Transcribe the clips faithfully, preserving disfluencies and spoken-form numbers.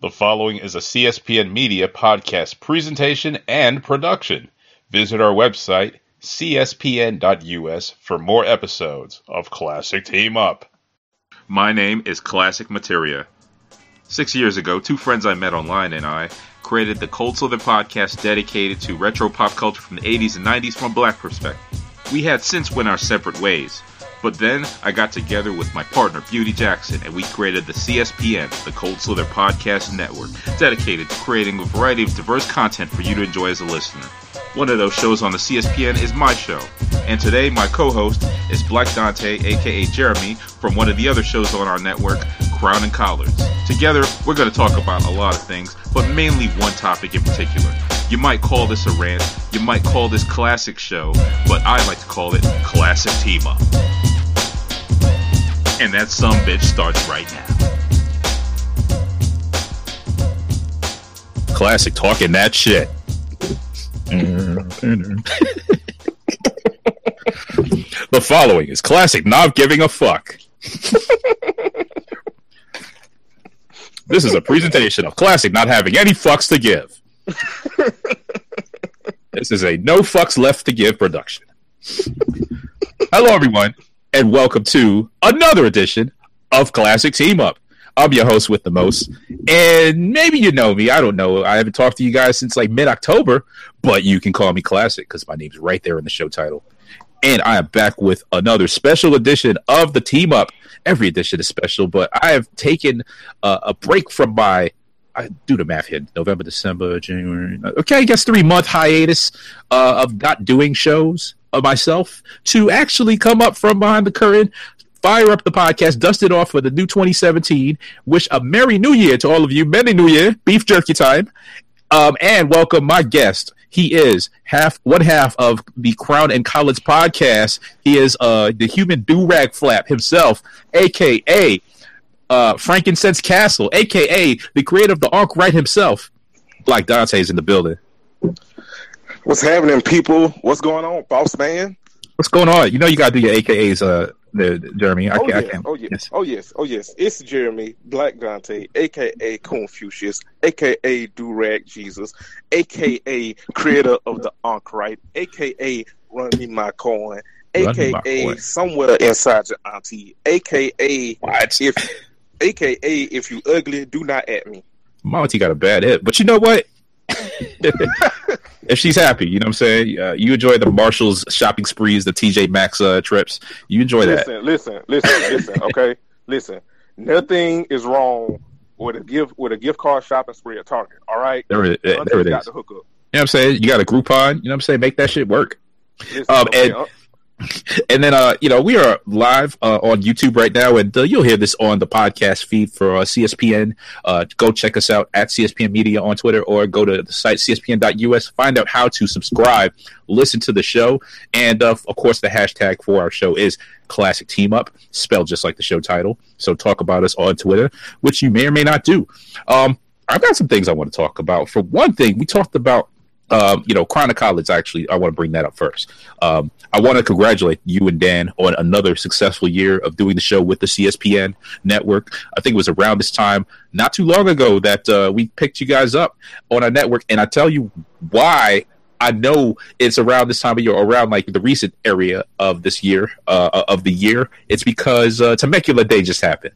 The following is a C S P N Media podcast presentation and production. Visit our website, c s p n dot u s, for more episodes of Classic Team Up. My name is Classic Materia. Six years ago, two friends I met online and I created the Cold Slither podcast dedicated to retro pop culture from the eighties and nineties from a black perspective. We had since went our separate ways. But then I got together with my partner, Beauty Jackson, and we created the C S P N, the Cold Slither Podcast Network, dedicated to creating a variety of diverse content for you to enjoy as a listener. One of those shows on the C S P N is my show, and today my co-host is Black Dante, aka Jeremy, from one of the other shows on our network, Crown and Collards. Together, we're going to talk about a lot of things, but mainly one topic in particular. You might call this a rant, you might call this classic show, but I like to call it Classic Team Up. And that sumbitch starts right now. Classic talking that shit. The following is Classic not giving a fuck. This is a presentation of Classic not having any fucks to give. This is a no fucks left to give production. Hello, everyone, and welcome to another edition of Classic Team Up. I'm your host with the most, and maybe you know me. I don't know. I haven't talked to you guys since like mid-October, but you can call me Classic because my name's right there in the show title. And I am back with another special edition of the Team Up. Every edition is special, but I have taken uh, a break from my, I do the math here, November, December, January. Okay, I guess three-month hiatus uh, of not doing shows of myself to actually come up from behind the curtain, fire up the podcast, dust it off for the new twenty seventeen, wish a Merry New Year to all of you, Merry New Year, beef jerky time, um, and welcome my guest. He is half one half of the Crown and Collards podcast. He is uh, the human do-rag flap himself, a k a. Uh, Frankincense Castle, a k a the creator of the Arc Right himself. Black Dante's in the building. What's happening, people? What's going on, boss man? What's going on? You know you gotta do your A K As, uh, there, Jeremy. I oh, can't, yes. I can't. Oh, yes. yes. Oh, yes. Oh, yes. It's Jeremy, Black Dante, a k a. Confucius, a k a. Durag Jesus, a k a creator of the Arc Right, a k a. Run Me My Coin, a k a. Somewhere Inside Your Auntie, a k a. What? If, a k a. If you ugly, do not at me. My auntie got a bad hit, but you know what? If she's happy, you know what I'm saying? Uh, you enjoy the Marshalls shopping sprees, the T J Maxx uh, trips. You enjoy listen, that. Listen, listen, listen, listen, okay? Listen. Nothing is wrong with a gift with a gift card shopping spree at Target, all right? There it, there it is. Got the hook up. You know what I'm saying? You got a Groupon, you know what I'm saying? Make that shit work. Listen, um, okay, and, uh, and then, uh, you know, we are live uh, on YouTube right now, and uh, you'll hear this on the podcast feed for uh, C S P N. Uh, go check us out at C S P N Media on Twitter, or go to the site c s p n dot u s. Find out how to subscribe, listen to the show, and uh, of course, the hashtag for our show is Classic Team Up, spelled just like the show title. So talk about us on Twitter, which you may or may not do. Um, I've got some things I want to talk about. For one thing, we talked about Um, you know, Crown and Collards, actually, I want to bring that up first. Um, I want to congratulate you and Dan on another successful year of doing the show with the C S P N network. I think it was around this time, not too long ago, that uh, we picked you guys up on our network. And I tell you why I know it's around this time of year, around like the recent area of this year, uh, of the year. It's because uh, Temecula Day just happened.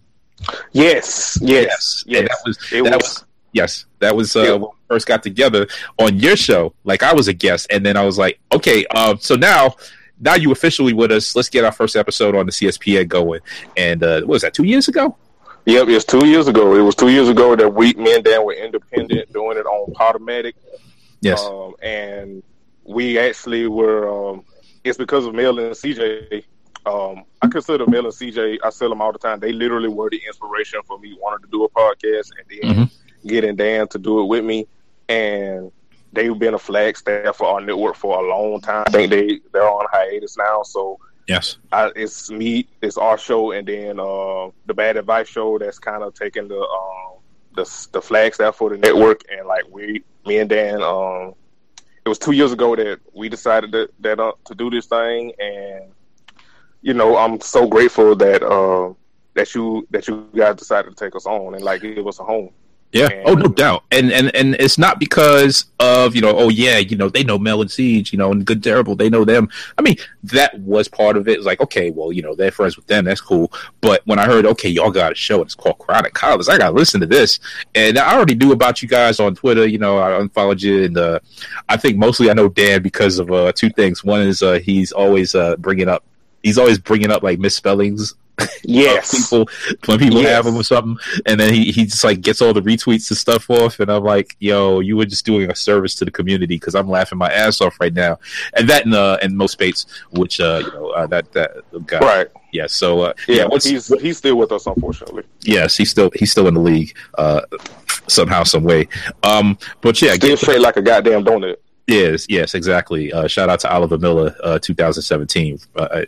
Yes, yes, yes. And that was, it that was, was yes, that was uh, yeah. when we first got together on your show. Like I was a guest, and then I was like, okay, uh, so now, now you officially with us. Let's get our first episode on the C S P N going. And uh, what was that? Two years ago? Yep, it's two years ago. It was two years ago that we, me and Dan, were independent, doing it on Podomatic. Yes, um, and we actually were. Um, it's because of Mel and C J. Um, I consider Mel and C J. I tell them all the time. They literally were the inspiration for me wanting to do a podcast, and then mm-hmm. getting Dan to do it with me. And they've been a flag staff for our network for a long time. I think they they're on hiatus now. So yes, I, it's me, it's our show, and then uh, the Bad Advice show that's kind of taking the um, the the flag staff for the network. And like we, me and Dan, um, it was two years ago that we decided that, that uh, to do this thing, and you know, I'm so grateful that uh, that you that you guys decided to take us on and like give us a home. Yeah. And, oh, no doubt. And and and it's not because of, you know, oh yeah, you know, they know Mel and Siege, you know, and Good Terrible, they know them. I mean, that was part of it. It was like, okay, well, you know, they're friends with them, that's cool. But when I heard, okay, y'all got a show, it's called Chronic College, I gotta listen to this. And I already knew about you guys on Twitter, you know, I unfollowed you, and uh, I think mostly I know Dan because of uh, two things. One is uh, he's always uh, bringing up, he's always bringing up like misspellings. Yes, people when people yes. have them or something, and then he, he just like gets all the retweets and stuff off, and I'm like, yo, you were just doing a service to the community because I'm laughing my ass off right now. And that in uh in most Spates, which uh you know uh, that that guy, right? Yeah, so uh, yeah, yeah what's, he's he's still with us, unfortunately. Yes, he's still he's still in the league uh somehow, some way. Um, but yeah, still straight like a goddamn donut. Yes, yes, exactly. Uh, shout out to Oliver Miller, uh, two thousand seventeen. Uh,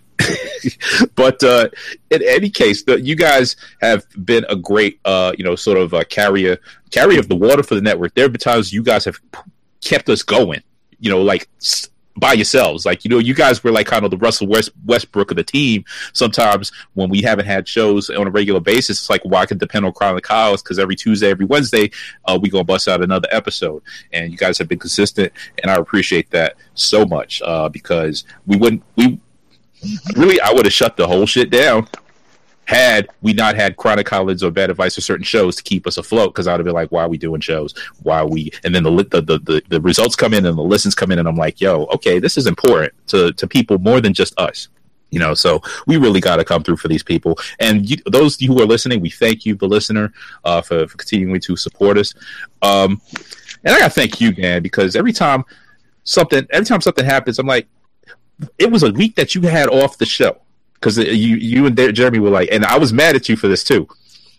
but uh, in any case, the, you guys have been a great, uh, you know, sort of uh, carrier carrier of the water for the network. There have been times you guys have kept us going, you know, like by yourselves. Like, you know, you guys were like kind of the Russell West, Westbrook of the team. Sometimes when we haven't had shows on a regular basis, it's like, well, I can depend on Chronic College because every Tuesday, every Wednesday, uh, we going to bust out another episode. And you guys have been consistent, and I appreciate that so much uh, because we wouldn't, we really, I would have shut the whole shit down had we not had Chronic College or Bad Advice or certain shows to keep us afloat, because I would have been like, why are we doing shows? Why are we? And then the, the the the the results come in and the listens come in, and I'm like, yo, okay, this is important to to people more than just us, you know. So we really got to come through for these people. And you, those who are listening, we thank you, the listener, uh, for, for continuing to support us. Um, and I got to thank you, Dan, because every time something every time something happens, I'm like, it was a week that you had off the show. Because you, you and Jeremy were like, and I was mad at you for this too.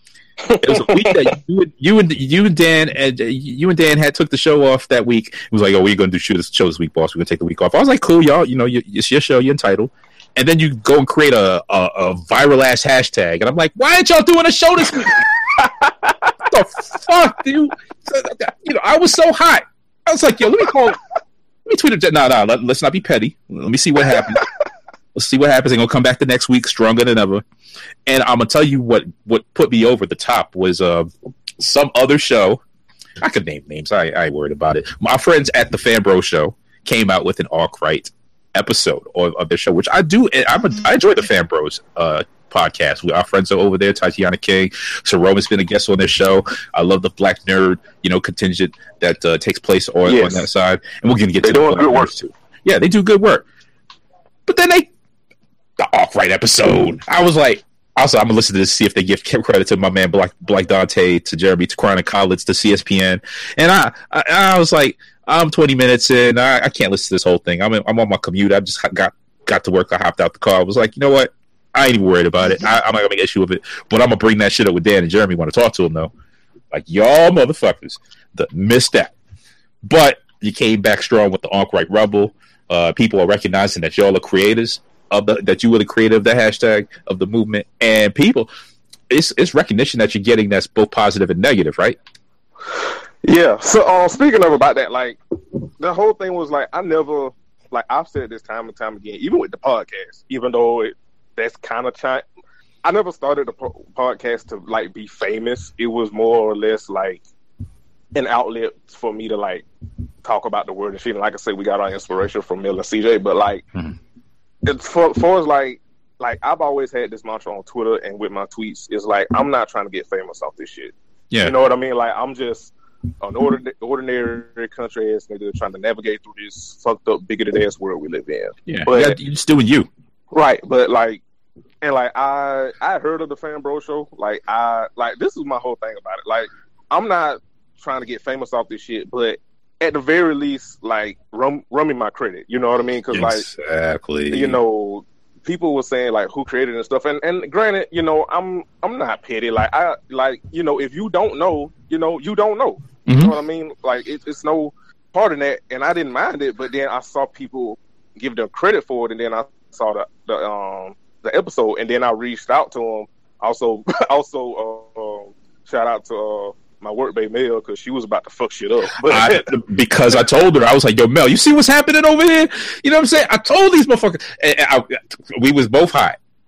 It was a week that you, you and you and Dan and you and Dan had took the show off that week. It was like, oh, we're going to do show this, show this week, boss. We're going to take the week off. I was like, cool, y'all. You know, you, it's your show. You're entitled. And then you go and create a, a, a viral ass hashtag, and I'm like, why aren't y'all doing a show this week? What the fuck, dude? You know, I was so hot. I was like, yo, let me call. Let me tweet it. No, no, let, let's not be petty. Let me see what happens. Let's see what happens. They're gonna come back the next week stronger than ever. And I'm gonna tell you what what put me over the top was uh, some other show. I could name names. I, I ain't worried about it. My friends at the Fan Bro Show came out with an Arkwright episode of, of their show, which I do. I'm a, I enjoy the Fan Bros uh, podcast. We, our friends are over there. Tatiana King, so Roman's been a guest on their show. I love the Black Nerd, you know, contingent that uh, takes place on, yes. on that side, and we're gonna get they to doing good work too. Yeah, they do good work. But then they. The Arkwright episode. I was like, also, I'm gonna listen to this, see if they give credit to my man Black Black Dante, to Jeremy, to Chronic College, to C S P N. And I, I, I was like, I'm twenty minutes in. I, I can't listen to this whole thing. I'm, in, I'm on my commute. I just got got to work. I hopped out the car. I was like, you know what? I ain't even worried about it. I, I'm not gonna make an issue of it. But I'm gonna bring that shit up with Dan and Jeremy. Want to talk to them though? Like, y'all motherfuckers that missed that. But you came back strong with the Arkwright Rumble. Uh, people are recognizing that y'all are creators. Of the, that you were the creator of the hashtag of the movement, and people, it's it's recognition that you're getting that's both positive and negative, right? Yeah. So, uh, speaking of about that, like the whole thing was like I never, like I've said this time and time again, even with the podcast, even though it, that's kind of ch- I never started the po- podcast to like be famous. It was more or less like an outlet for me to like talk about the word and shit. And like I said, we got our inspiration from Mel and C J, but like. Mm-hmm. It's for, for as like, like I've always had this mantra on Twitter and with my tweets is like, I'm not trying to get famous off this shit. Yeah. You know what I mean? Like, I'm just an ordinary, ordinary country ass nigga trying to navigate through this fucked up, bigoted ass world we live in. Yeah. But yeah, you're just doing you. Right. But like, and like, I, I heard of the Fan Bro Show. Like, I, like, this is my whole thing about it. Like, I'm not trying to get famous off this shit, but at the very least, like, rum, rummy my credit. You know what I mean? Because, exactly. like, you know, people were saying, like, who created it and stuff. And, and granted, you know, I'm I'm not petty. Like, I, like, you know, if you don't know, you know, you don't know. Mm-hmm. You know what I mean? Like, it, it's no part in that. And I didn't mind it. But then I saw people give them credit for it. And then I saw the, the, um, the episode. And then I reached out to them. Also, also uh, uh, shout out to... Uh, my work bae Mel, because she was about to fuck shit up. But I, because I told her, I was like, yo, Mel, you see what's happening over here? You know what I'm saying? I told these motherfuckers. And I, we was both hot.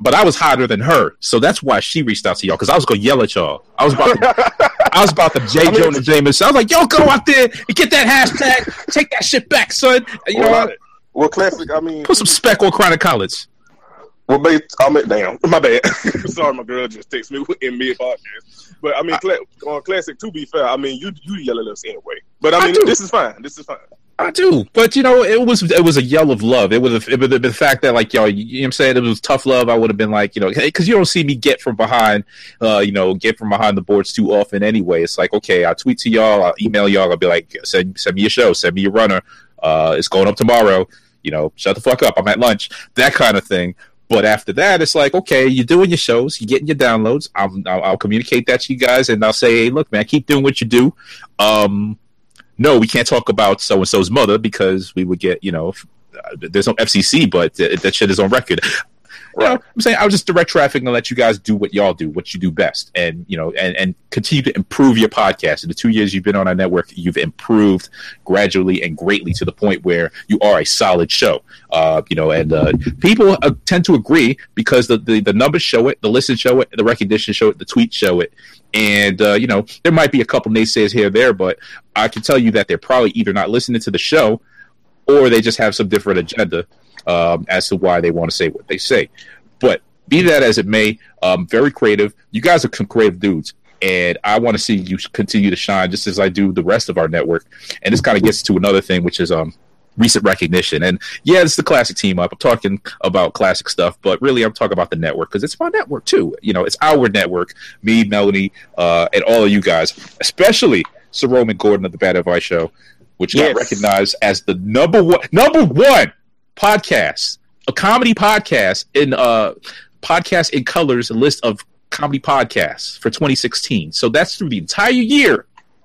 but I was hotter than her, so that's why she reached out to y'all because I was gonna yell at y'all. I was about to, I was about to J. I mean, Jonah Jameson. I was like, "Yo, go out there and get that hashtag. Take that shit back, son." You well, know, I, well, classic. I mean, put some spec on Chronic College. Well, I mean, damn, my bad. Sorry, my girl just texted me in mid podcast. But I mean, I, on classic. To be fair, I mean, you you yell at us anyway. But I mean, I this is fine. This is fine. I do, but you know, it was it was a yell of love. It was a, it was the fact that like y'all, you, you know what I'm saying, it was tough love. I would have been like, you know, because you don't see me get from behind, uh, you know, get from behind the boards too often anyway. It's like, okay, I'll tweet to y'all, I'll email y'all, I'll be like, send send me your show, send me your runner. Uh, it's going up tomorrow. You know, shut the fuck up. I'm at lunch. That kind of thing. But after that, it's like, okay, you're doing your shows, you're getting your downloads. I'll, I'll, I'll communicate that to you guys, and I'll say, hey, look, man, keep doing what you do. Um. No, we can't talk about so-and-so's mother because we would get, you know, uh, there's no F C C, but uh, that shit is on record. Right. You know, I'm saying I'll just direct traffic and let you guys do what y'all do, what you do best, and you know, and, and continue to improve your podcast. In the two years you've been on our network, you've improved gradually and greatly to the point where you are a solid show. Uh, you know, and uh, people uh, tend to agree because the, the the numbers show it, the listens show it, the recognition show it, the tweets show it. And, uh, you know, there might be a couple naysayers here or there, but I can tell you that they're probably either not listening to the show or they just have some different agenda um, as to why they want to say what they say. But be that as it may, um, very creative. You guys are some creative dudes, and I want to see you continue to shine just as I do the rest of our network. And this kind of gets to another thing, which is um, recent recognition. And yeah, it's the classic team up. I'm talking about classic stuff, but really I'm talking about the network because it's my network too. You know, it's our network, me, Melanie, uh, and all of you guys, especially Sir Roman Gordon of the Bad Advice Show, which yes. got recognized as the number one, number one podcast, a comedy podcast in uh, Podcast in Colors, a list of comedy podcasts for twenty sixteen. So that's through the entire year.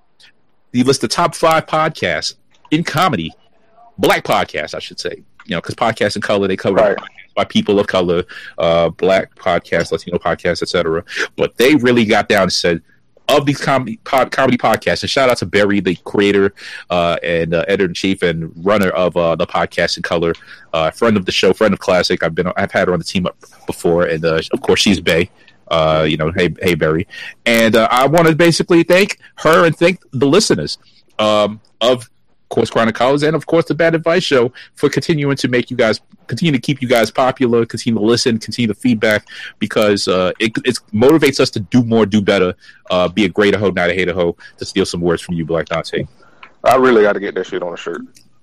They list the top five podcasts in comedy. Black podcasts, I should say, you know, because podcasts in color, they cover right. by people of color, uh, black podcasts, Latino podcasts, et cetera. But they really got down and said, of these comedy pod, comedy podcasts, and shout out to Barry, the creator uh, and uh, editor-in-chief and runner of uh, the Podcast in Color, uh, friend of the show, friend of Classic. I've been, I've had her on the team up before, and uh, of course, she's Bay. Uh, you know, hey, hey, Barry, and uh, I want to basically thank her and thank the listeners um, of. Of course, Chronic College, and of course, the Bad Advice Show for continuing to make you guys continue to keep you guys popular, continue to listen, continue to feedback because uh, it, it motivates us to do more, do better, uh, be a greater hoe, not a hater hoe. To steal some words from you, Black Dante. I really got to get that shit on a shirt.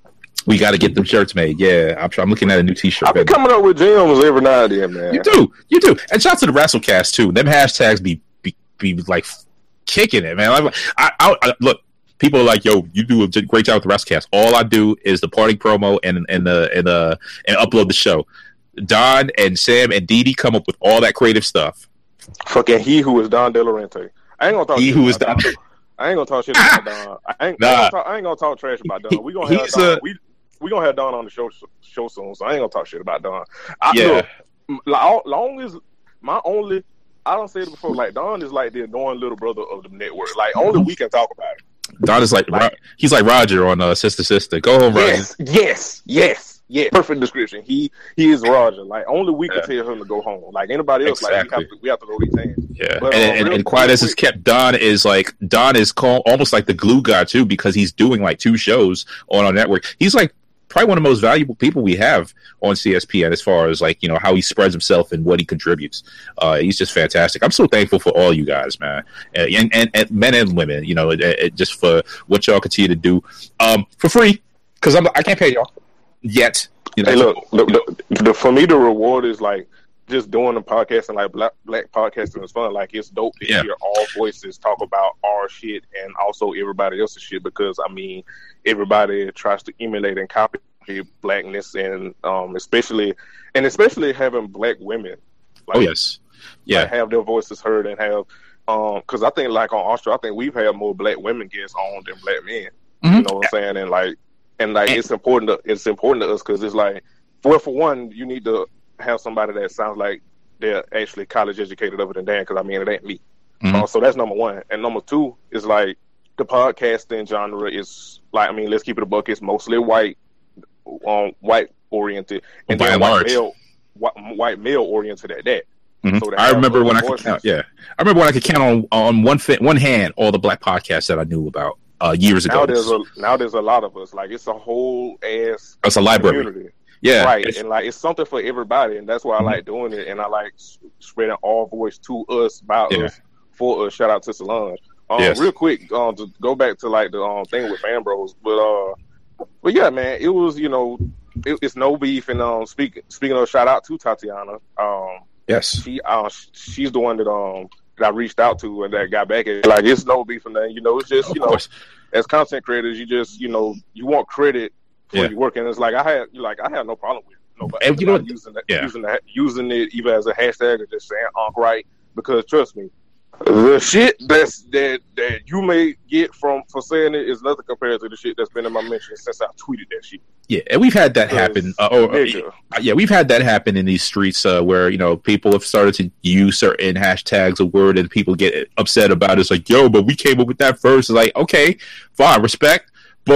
We got to get them shirts made. Yeah, I'm, I'm looking at a new T-shirt. I've been coming up with gems every now and then, man. You do, you do, and shout out to the WrestleCast too. Them hashtags be be, be like kicking it, man. I, I, I, I look. People are like, "Yo, you do a great job with the WrestleCast." All I do is the party promo and and the and the and upload the show. Don and Sam and Dee Dee come up with all that creative stuff. Fucking he who is Don De Laurenti. I ain't gonna talk. He who is Don. Don. I ain't gonna talk shit about Don. I ain't, nah. I ain't, gonna talk, I ain't gonna talk trash about Don. We gonna have Don. A, we we gonna have Don on the show show soon. So I ain't gonna talk shit about Don. I, yeah. Look, long, long as my only, I don't say it before. Like Don is like the annoying little brother of the network. Like only we can talk about it. Don is like, like he's like Roger on uh, Sister Sister. Go home, Roger. Yes, yes, yes, yes. Perfect description. He he is Roger. Like only we can yeah. tell him to go home. Like anybody else, exactly. like we have to we have to go eat hands. Yeah, but, and, um, and, and quiet as it's kept, Don is like Don is called almost like the glue guy too because he's doing like two shows on our network. He's like probably one of the most valuable people we have on C S P N as far as like, you know, how he spreads himself and what he contributes. Uh, he's just fantastic. I'm so thankful for all you guys, man, and, and, and men and women, you know, it, it, just for what y'all continue to do um, for free because I'm I can't pay y'all yet. You know, hey, look, look, look the, for me, the reward is like just doing the podcast and like black black podcasting is fun. Like it's dope to yeah. hear all voices talk about our shit and also everybody else's shit because I mean everybody tries to emulate and copy blackness and um especially and especially having black women. Like, oh yes, yeah, like, have their voices heard and have um because I think like on Austria, I think we've had more black women guests on than black men. Mm-hmm. You know what I'm saying? And like and like and, it's important to it's important to us because it's like well for one you need to have somebody that sounds like they're actually college educated other than Dan because I mean it ain't me. Mm-hmm. Uh, so that's number one. And number two is like the podcasting genre is like I mean let's keep it a buck. It's mostly white, um, white oriented, and by then and white large. male, wh- white male oriented at that. Mm-hmm. So I remember when I could count. Yeah, I remember when I could count on on one fi- one hand all the black podcasts that I knew about uh, years ago. Now there's a now there's a lot of us. Like it's a whole ass. It's a library. Community. Yeah, right. It's, and like it's something for everybody, and that's why mm-hmm. I like doing it. And I like spreading all voice to us, by yeah. us, for us. Shout out to Solange. Um, yes. Real quick, um, to go back to like the um thing with Fan Bros, but uh, but yeah, man, it was you know it, it's no beef. And um, speaking speaking of, shout out to Tatiana. Um, yes, she uh she's the one that um that I reached out to and that got back at. Like it's no beef and nothing. You know, it's just of you know course. As content creators, you just you know you want credit. Yeah. You work and it's like I had like I had no problem with nobody and you know, using that, yeah. using that, using it either as a hashtag or just saying Unc right, because trust me, the shit that's that that you may get from for saying it is nothing compared to the shit that's been in my mentions since I tweeted that shit. Yeah, and we've had that happen. Uh, or, uh, yeah, we've had that happen in these streets uh, where you know people have started to use certain hashtags a word and people get upset about it. It's like, yo, but we came up with that first. It's like, okay, fine, respect.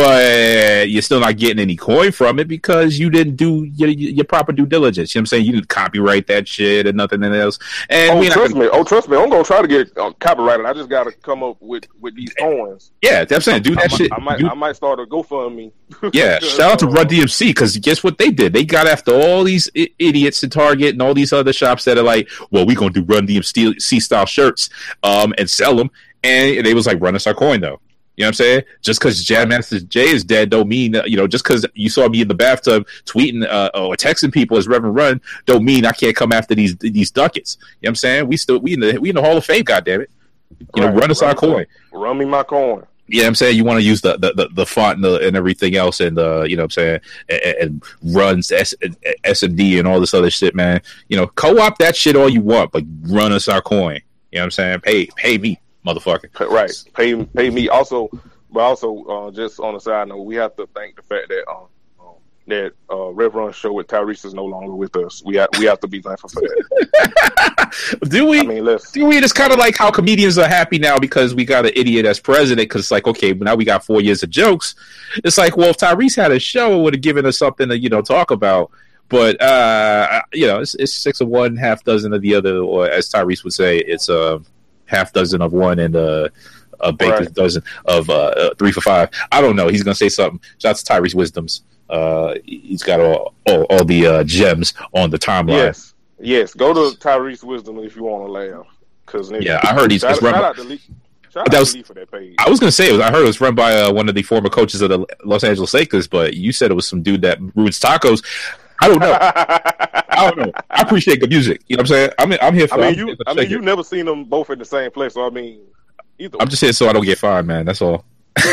But you're still not getting any coin from it because you didn't do your, your proper due diligence. You know what I'm saying? You didn't copyright that shit and nothing else. And oh, we trust gonna, me. Oh, trust me. I'm going to try to get uh, copyrighted. I just got to come up with, with these coins. Yeah, that's what I'm saying. Do that I shit. Might, I, might, do, I might start a GoFundMe. Yeah, shout out to Run D M C because guess what they did? They got after all these I- idiots in Target and all these other shops that are like, well, we're going to do Run D M C style shirts um, and sell them. And they was like, run us our coin, though. You know what I'm saying? Just because Jam Master Jay is dead don't mean, you know, just because you saw me in the bathtub tweeting uh, or texting people as Reverend Run don't mean I can't come after these these ducats. You know what I'm saying? We still we in the we in the Hall of Fame, goddammit. You know, right. run us run our coin. Run me my coin. Yeah, you know I'm saying you want to use the, the, the, the font and, the, and everything else, and uh, you know what I'm saying, and, and runs S, SMD and all this other shit, man. You know, co-op that shit all you want, but run us our coin. You know what I'm saying? Pay pay me. Motherfucker. Right. Pay pay me. Also, but also, uh, just on the side note, we have to thank the fact that um, um that uh, Reverend Show with Tyrese is no longer with us. We have we have to be thankful for that. Do we? I mean, let's. Do we? It's kind of like how comedians are happy now because we got an idiot as president. Because it's like, okay, but now we got four years of jokes. It's like, well, if Tyrese had a show, it would have given us something to you know talk about. But uh, you know, it's, it's six of one, half dozen of the other, or as Tyrese would say, it's a. Uh, half dozen of one and uh, a baker's right. dozen of uh, uh, three for five. I don't know. He's gonna say something. Shout out to Tyrese Wisdoms. Uh, he's got all all, all the uh, gems on the timeline. Yes, yes. Go to Tyrese Wisdom if you want to laugh. Cause yeah, I heard he's shout, run. Shout out to Lee. Shout that was, to Lee for that page. I was gonna say it was, I heard it was run by uh, one of the former coaches of the Los Angeles Lakers, but you said it was some dude that ruins tacos. I don't know. I don't know. I appreciate the music. You know what I'm saying? I'm I'm here for. I mean, you. For I mean, you've never seen them both in the same place. So I mean, either. I'm just here so I don't get fined, man. That's all.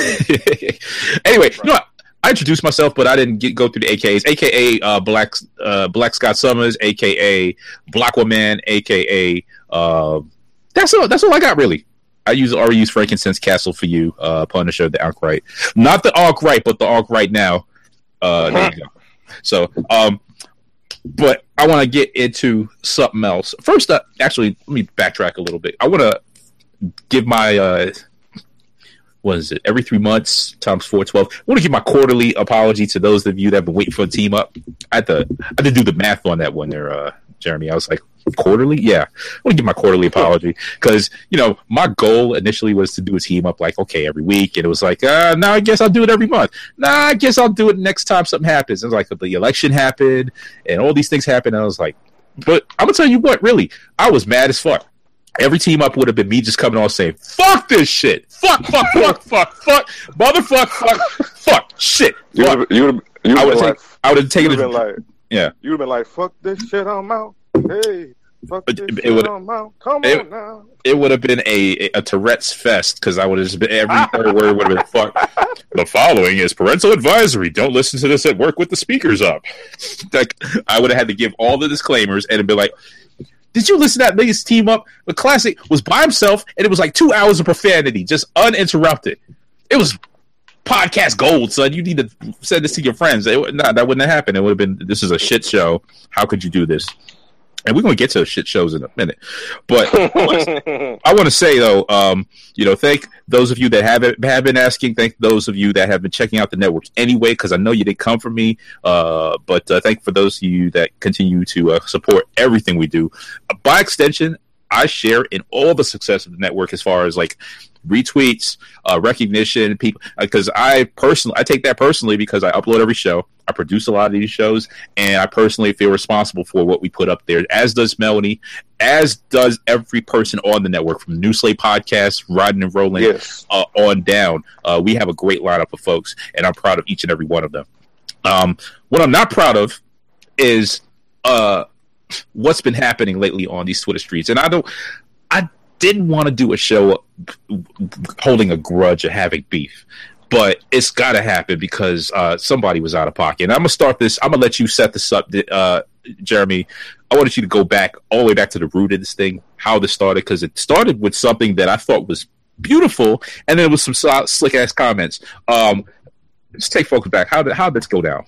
Anyway, right. you know what? I introduced myself, but I didn't get, go through the A K As. A K A uh, Black uh, Black Scott Summers. A K A Black Woman. A K A Uh, that's all. That's all I got really. I use already use frankincense castle for you, uh, Punisher, the Ankh right, not the Ankh right, but the Ankh right now. Uh, there you go. So, um, but I want to get into something else. First, uh, actually, let me backtrack a little bit. I want to give my, uh, what is it, every three months times four, twelve. I want to give my quarterly apology to those of you that have been waiting for a team up. I had to, I had to do the math on that one there, uh, Jeremy. I was like, quarterly? Yeah. I want to give my quarterly apology because, you know, my goal initially was to do a team up like, okay, every week. And it was like, uh, now I guess I'll do it every month. Nah, I guess I'll do it next time something happens. It was like the election happened and all these things happened. And I was like, but I'm going to tell you what, really, I was mad as fuck. Every team up would have been me just coming on saying, fuck this shit. Fuck, fuck, fuck, fuck, fuck, motherfuck, fuck, fuck, shit. You would have I would have like, taken it. Like, yeah. You would have been like, fuck this shit, I'm out. Hey. Fuck this it, shit, it would I'm out. Come it, on now. It would have been a, a Tourette's fest because I would have just been, every third word would have been fuck. The following is parental advisory. Don't listen to this at work with the speakers up. Like, I would have had to give all the disclaimers and be like, did you listen to that latest team up? The classic was by himself, and it was like two hours of profanity, just uninterrupted. It was podcast gold, son. You need to send this to your friends. It, nah, that wouldn't have happened. It would have been, this is a shit show. How could you do this? And we're going to get to shit shows in a minute. But I want to say, though, um, you know, thank those of you that have, have been asking. Thank those of you that have been checking out the network anyway, because I know you didn't come from me. Uh, but uh, thank for those of you that continue to uh, support everything we do. Uh, by extension, I share in all the success of the network as far as like retweets, uh, recognition, people. Because uh, I personally, I take that personally because I upload every show. I produce a lot of these shows, and I personally feel responsible for what we put up there, as does Melanie, as does every person on the network, from New Slate Podcast, Riding and Rolling, yes. uh, on down. Uh, we have a great lineup of folks, and I'm proud of each and every one of them. Um, what I'm not proud of is uh, what's been happening lately on these Twitter streets, and I don't, I didn't want to do a show holding a grudge or having beef. But it's got to happen because uh, somebody was out of pocket. And I'm going to start this. I'm going to let you set this up, uh, Jeremy. I wanted you to go back all the way back to the root of this thing, how this started, because it started with something that I thought was beautiful, and then it was some slick-ass comments. Um, let's take focus back. How did, how did this go down?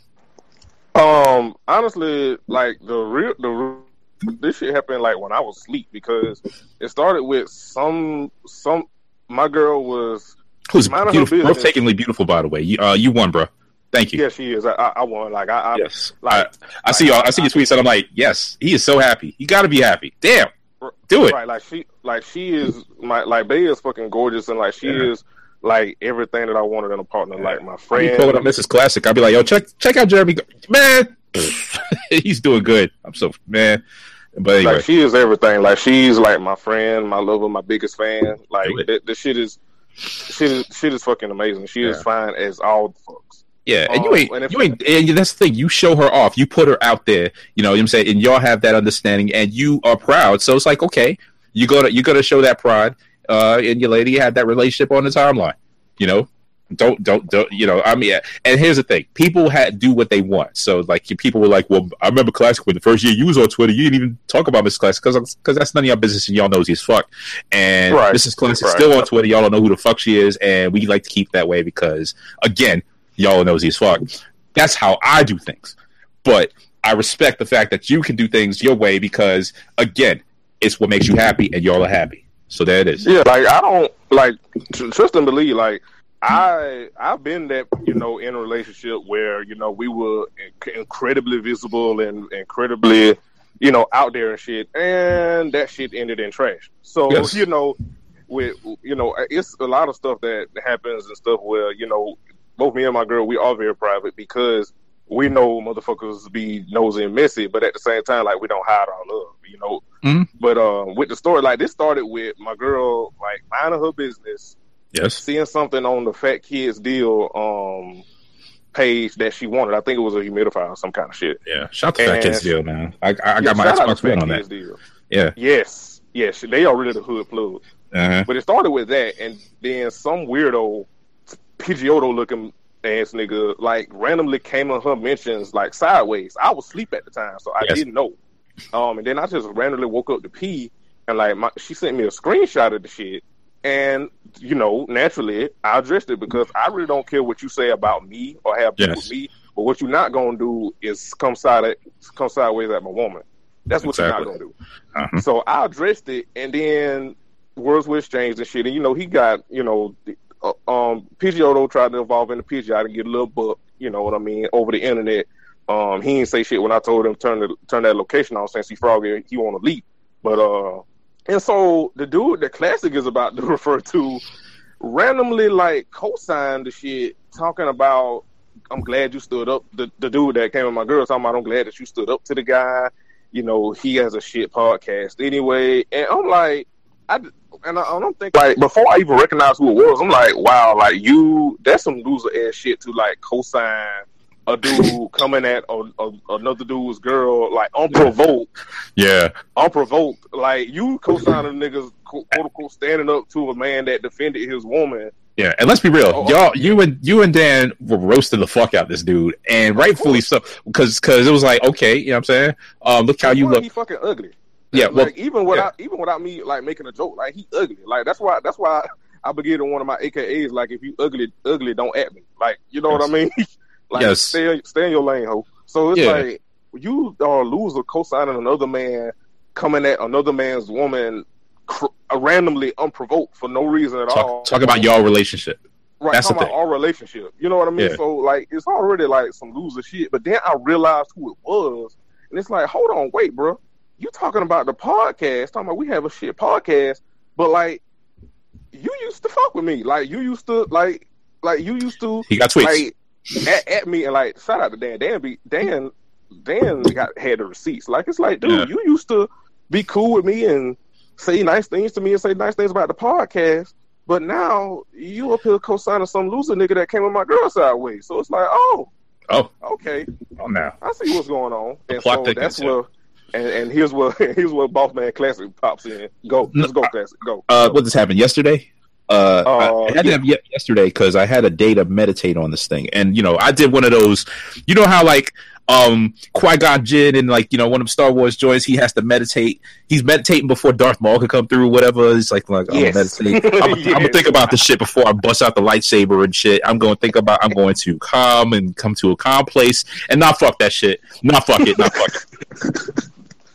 Um, honestly, like, the real, the this shit happened, like, when I was asleep, because it started with some, some, my girl was... Who's beautiful, breathtakingly beautiful, by the way. You, uh, you won, bro. Thank you. Yeah, she is. I, I won. Like, I, I yes. Like, I, I see y'all. I see your tweets, and I'm like, yes, he is so happy. You got to be happy. Damn, do it. Right, like she, like she is my, like Bay is fucking gorgeous, and like she yeah. is like everything that I wanted in a partner. Yeah. Like my friend. You pull it up, Missus Classic. I'll be like, yo, check, check out Jeremy, man. He's doing good. I'm so man. But anyway. Like she is everything. Like she's like my friend, my lover, my biggest fan. Like the, the shit is. Shit is, shit is fucking amazing. She yeah. is fine as all the fucks. Yeah, and um, you ain't, and if, you ain't, and that's the thing. You show her off. You put her out there. You know what I'm saying? And y'all have that understanding, and you are proud. So it's like, okay, you gotta, you gotta show that pride. Uh, and your lady had that relationship on the timeline. You know, don't, don't, don't. You know, I mean, and here's the thing: people had do what they want. So like, people were like, well, I remember Classic when the first year you was on Twitter, you didn't even talk about Missus Classic because because that's none of your business, and y'all knows he's fuck. And right. Missus Classic right. still on Twitter. Y'all don't know who the fuck she is, and we like to keep that way because again, y'all knows he's fuck. That's how I do things. But I respect the fact that you can do things your way because again, it's what makes you happy, and y'all are happy. So there it is. Yeah, like I don't like trust and believe like. I I've been that you know in a relationship where you know we were inc- incredibly visible and incredibly you know out there and shit, and that shit ended in trash. So yes. you know, with you know, it's a lot of stuff that happens and stuff where you know both me and my girl we are very private because we know motherfuckers be nosy and messy, but at the same time like we don't hide our love, you know. Mm-hmm. But um, with the story like this started with my girl like minding her business. Yes. Seeing something on the Fat Kids Deal um, page that she wanted. I think it was a humidifier or some kind of shit. Yeah. Shout out to Fat Kids Deal, man. I, I, I yeah, got my Xbox One on that. Deal. Yeah. Yes. Yes. They are really the hood plug. Uh-huh. But it started with that, and then some weirdo, Pidgeotto looking ass nigga, like randomly came on her mentions like sideways. I was asleep at the time, so I yes. didn't know. Um, and then I just randomly woke up to pee, and like my, she sent me a screenshot of the shit. And, you know, naturally, I addressed it because I really don't care what you say about me or have beef yes. with me. But what you're not going to do is come, side, come sideways at my woman. That's what exactly. you're not going to do. Uh-huh. So I addressed it, and then words were exchanged and shit. And, you know, he got, you know, uh, um, Pidgeotto tried to evolve into Pidgeot and get a little buck, you know what I mean, over the internet. Um, he didn't say shit when I told him turn the, turn that location on since he froggy, he want to leap. But, uh, and so the dude that Classic is about to refer to randomly like co-signed the shit talking about I'm glad you stood up. The, the dude that came with my girl talking about I'm glad that you stood up to the guy. You know, he has a shit podcast anyway. And I'm like, I and I, I don't think like before I even recognized who it was, I'm like, wow, like you, that's some loser ass shit to like co-sign a dude coming at a, a, another dude's girl, like, unprovoked. Yeah. Unprovoked. Like, you co-signing niggas, quote unquote, standing up to a man that defended his woman. Yeah, and let's be real, oh, y'all, you and you and Dan were roasting the fuck out this dude, and rightfully so, because because it was like, okay, you know what I'm saying? Um, look how you look. He fucking ugly. Yeah, well, like, even without yeah. even without me like making a joke, like he ugly. Like that's why that's why I began on one of my A K As, like if you ugly, ugly, don't at me. Like you know yes. what I mean? Like, yes. stay, stay in your lane, ho. So it's yeah. like, you are a loser co-signing another man coming at another man's woman cr- randomly, unprovoked for no reason at talk, all. Talk about y'all relationship. Right, That's talking the about thing. our relationship. You know what I mean? Yeah. So like, it's already like some loser shit. But then I realized who it was, and it's like, hold on, wait, bro. You talking about the podcast? Talking about we have a shit podcast, but like, you used to fuck with me. Like you used to like, like you used to. He got tweets. Like, at, at me and like, shout out to Dan. Dan be Dan. Dan got had the receipts. Like it's like, dude, Yeah. you used to be cool with me and say nice things to me and say nice things about the podcast. But now you up here co-signing some loser nigga that came with my girl sideways. So it's like, oh, Oh, okay, oh, now. I see what's going on. The And plot so thickens, that's where, and, and here's where here's where Boss Man Classic pops in. Go, let's go, Classic, go. Uh, what just happened yesterday? Uh, Uh, I, I had yeah. to have ye- yesterday because I had a day to meditate on this thing, and you know, I did one of those. You know how like um Qui-Gon Jinn and like you know one of them Star Wars joints, he has to meditate. He's meditating before Darth Maul could come through, whatever. It's like like I'm Yes. gonna meditate. I'm, I'm Yes. gonna think about the shit before I bust out the lightsaber and shit. I'm going to think about. I'm going to calm and come to a calm place and not fuck that shit. Not fuck it. Not fuck it.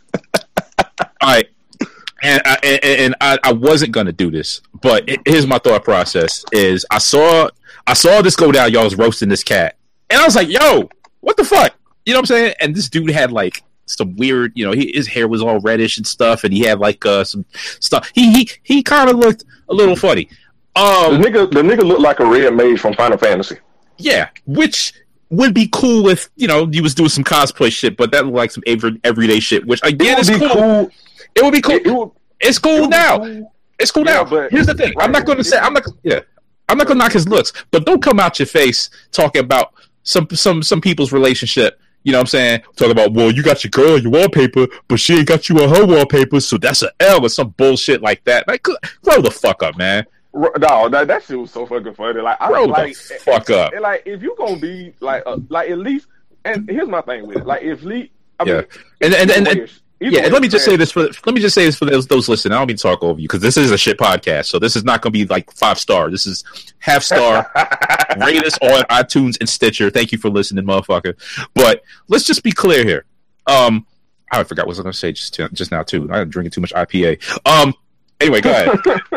All right. And I, and, and I, I wasn't gonna do this, but it, here's my thought process: is I saw I saw this go down. Y'all was roasting this cat, and I was like, "Yo, what the fuck?" You know what I'm saying? And this dude had like some weird, you know, he, his hair was all reddish and stuff, and he had like uh, some stuff. He he he kind of looked a little funny. The Um, nigga, the nigga looked like a red mage from Final Fantasy. yeah, which would be cool if you know you was doing some cosplay shit, but that looked like some every, everyday shit. Which again It is would be cool. cool. It would be cool. It, it would, It's it cool would be now. cool. It's cool Yeah, now. but- Here's the thing. I'm not right. going to say. I'm not. Yeah. I'm not going to knock his looks, but don't come out your face talking about some some some people's relationship. You know what I'm saying? Talk about, well, you got your girl on your wallpaper, but she ain't got you on her wallpaper, so that's an L or some bullshit like that. Like, grow the fuck up, man. R- No, that, that shit was so fucking funny. Like, I Grow like, the fuck up. and, like, if you gonna be like, uh, like at least, and here's my thing with it. Like, if Lee, I Yeah. mean, And and and, and either yeah, way and let me it's just say trash. this for let me just say this for those those listening. I don't mean to talk over you because this is a shit podcast, so this is not going to be like five star. This is half star. Rate us on iTunes and Stitcher. Thank you for listening, motherfucker. But let's just be clear here. Um, I forgot what I was going to say just just now too. I'm drinking too much I P A. Um, anyway, go ahead.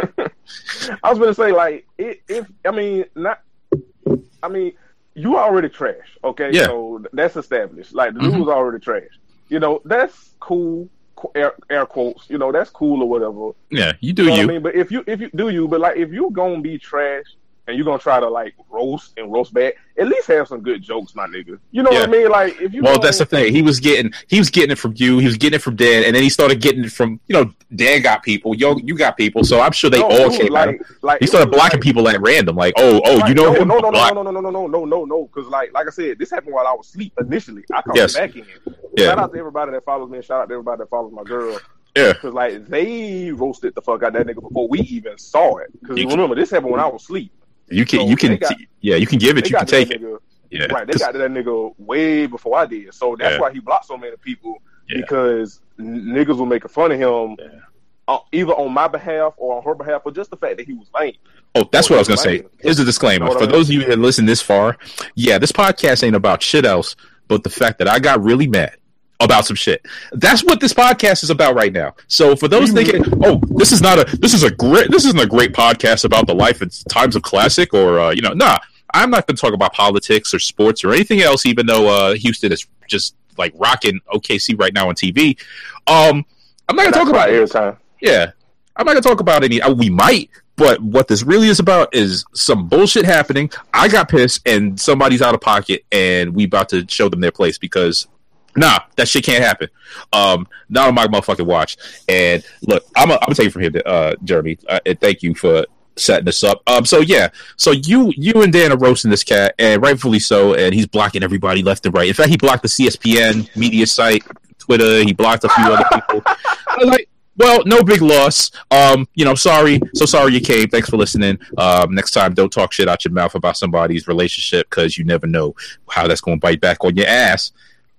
I was gonna say like it, if I mean not I mean you already trash, okay? Yeah. So that's established. Like the dude Mhm. was already trash. You know, that's cool, qu- air, air quotes, you know, that's cool or whatever. Yeah, you do You know you. what I mean? But if you if you do you, but like if you gonna be trash and you're gonna try to like roast and roast back, at least have some good jokes, my nigga. You know Yeah. what I mean? Like if you Well, gonna- that's the thing. He was getting he was getting it from you. He was getting it from Dan, and then he started getting it from you know Dan got people. Yo, you got people. So I'm sure they No, all dude, came at him. like, like He it started was blocking like- people at random. Like, oh, oh, Right, you know no, him? No, no, no, Block. no, no, no, no, no, no, no, no. Because like, like I said, this happened while I was asleep initially. I called Yes. back in. Yeah. Shout out to everybody that follows me. And shout out to everybody that follows my girl. Yeah. Because like they roasted the fuck out that nigga before we even saw it. Because You can- remember, this happened when I was asleep. You can, So you can, they got- yeah, you can give it, They you can got to that take it. nigga, Yeah, right? They 'Cause- got to that nigga way before I did. So that's Yeah. why he blocked so many people Yeah. because n- niggas were making fun of him. Yeah. Uh, either on my behalf or on her behalf, or just the fact that he was lame. Oh, that's Oh, what I was gonna right. say. Here's a disclaimer Know what for I mean? those of you that listen this far. Yeah, this podcast ain't about shit else, but the fact that I got really mad about some shit. That's what this podcast is about right now. So for those Mhm. thinking, oh, this is not a, this is a great, this isn't a great podcast about the life and times of classic, or uh, you know, nah, I'm not going to talk about politics or sports or anything else. Even though uh, Houston is just like rocking O K C right now on T V. Um, I'm not going to talk about every time. Yeah, I'm not gonna talk about any. Uh, we might, but what this really is about is some bullshit happening. I got pissed, and somebody's out of pocket, and we about to show them their place because, nah, that shit can't happen. Um, not on my motherfucking watch. And look, I'm gonna I'm take it from here, uh, Jeremy. Uh, and thank you for setting this up. Um, so yeah, so you you and Dan are roasting this cat, and rightfully so. And he's blocking everybody left and right. In fact, he blocked the C S P N media site, Twitter. He blocked a few other people. I was like, well, no big loss. Um, you know, sorry. So sorry you came. Thanks for listening. Um, next time, don't talk shit out your mouth about somebody's relationship because you never know how that's going to bite back on your ass.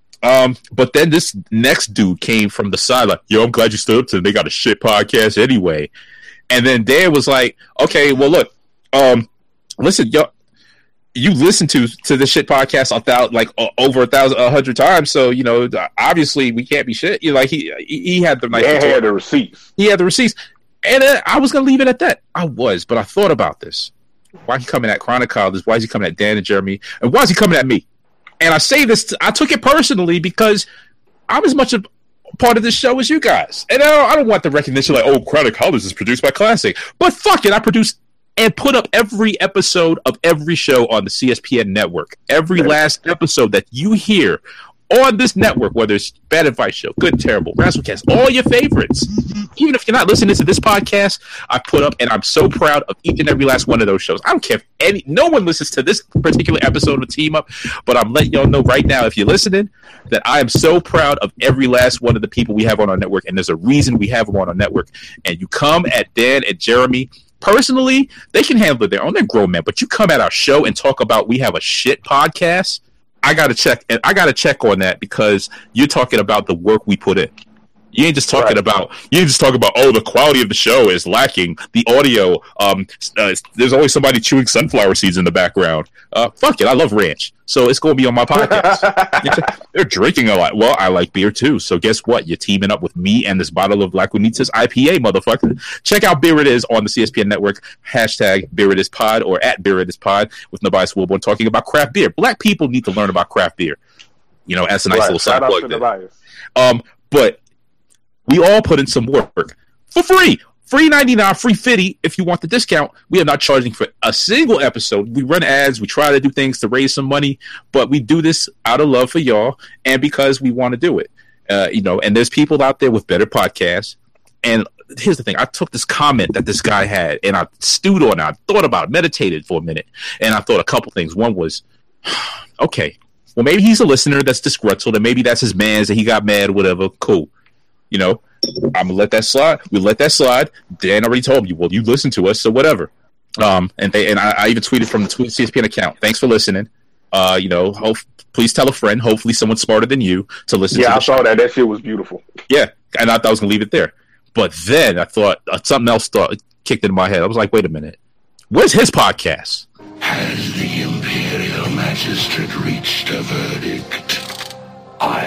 Um, but then this next dude came from the side like, yo, I'm glad you stood up to them. They got a shit podcast anyway. And then Dan was like, okay, well, look, um, listen, yo, you listen to to the shit podcast a thousand, like uh, over a thousand, a hundred times. So you know, obviously we can't be shit. You know, like he he had the like, he had the receipts. He had the receipts, and uh, I was gonna leave it at that. I was, but I thought about this. Why is he coming at Chronic College? Why is he coming at Dan and Jeremy? And why is he coming at me? And I say this, to, I took it personally because I'm as much a part of this show as you guys. And I don't, I don't want the recognition like, oh, Chronic College is produced by Classic. But fuck it, I produced and put up every episode of every show on the C S P N network. Every last episode that you hear on this network, whether it's Bad Advice Show, Good and Terrible, Razzlecast, all your favorites. Even if you're not listening to this podcast, I put up, and I'm so proud of each and every last one of those shows. I don't care if any, no one listens to this particular episode of Team Up, but I'm letting y'all know right now, if you're listening, that I am so proud of every last one of the people we have on our network, and there's a reason we have them on our network. And you come at Dan and Jeremy, personally, they can handle it their own. They're grown men, but you come at our show and talk about we have a shit podcast, I gotta check, and I gotta check on that because you're talking about the work we put in. You ain't just talking right. about you ain't just talking about oh the quality of the show is lacking, the audio. Um, uh, there's always somebody chewing sunflower seeds in the background. Uh, fuck it, I love ranch, so it's gonna be on my podcast. They're drinking a lot. Well, I like beer too, so guess what? You're teaming up with me and this bottle of Lagunitas I P A, motherfucker. Check out Beer It Is on the C S P N network. Hashtag Beer It Is Pod or at Beer It Is Pod with Tobias Wilborn talking about craft beer. Black people need to learn about craft beer. You know, that's a nice right. little side plug there. Um, but we all put in some work for free. Free ninety-nine, free fifty if you want the discount. We are not charging for a single episode. We run ads. We try to do things to raise some money, but we do this out of love for y'all and because we want to do it. Uh, you know, and there's people out there with better podcasts. And here's the thing. I took this comment that this guy had, and I stewed on it. I thought about it, meditated for a minute, and I thought a couple things. One was, okay, well, maybe he's a listener that's disgruntled, and maybe that's his man's, and he got mad, whatever. Cool. You know, I'm gonna let that slide. We let that slide. Dan already told you. Well, you listen to us, so whatever. Um, and they and I, I even tweeted from the C S P N account. Thanks for listening. Uh, you know, hope, please tell a friend. Hopefully, someone smarter than you to listen. Yeah, to I saw that. That shit was beautiful. Yeah, and I thought I was gonna leave it there, but then I thought uh, something else thought, kicked into my head. I was like, wait a minute, where's his podcast? Has the Imperial Magistrate reached a verdict? I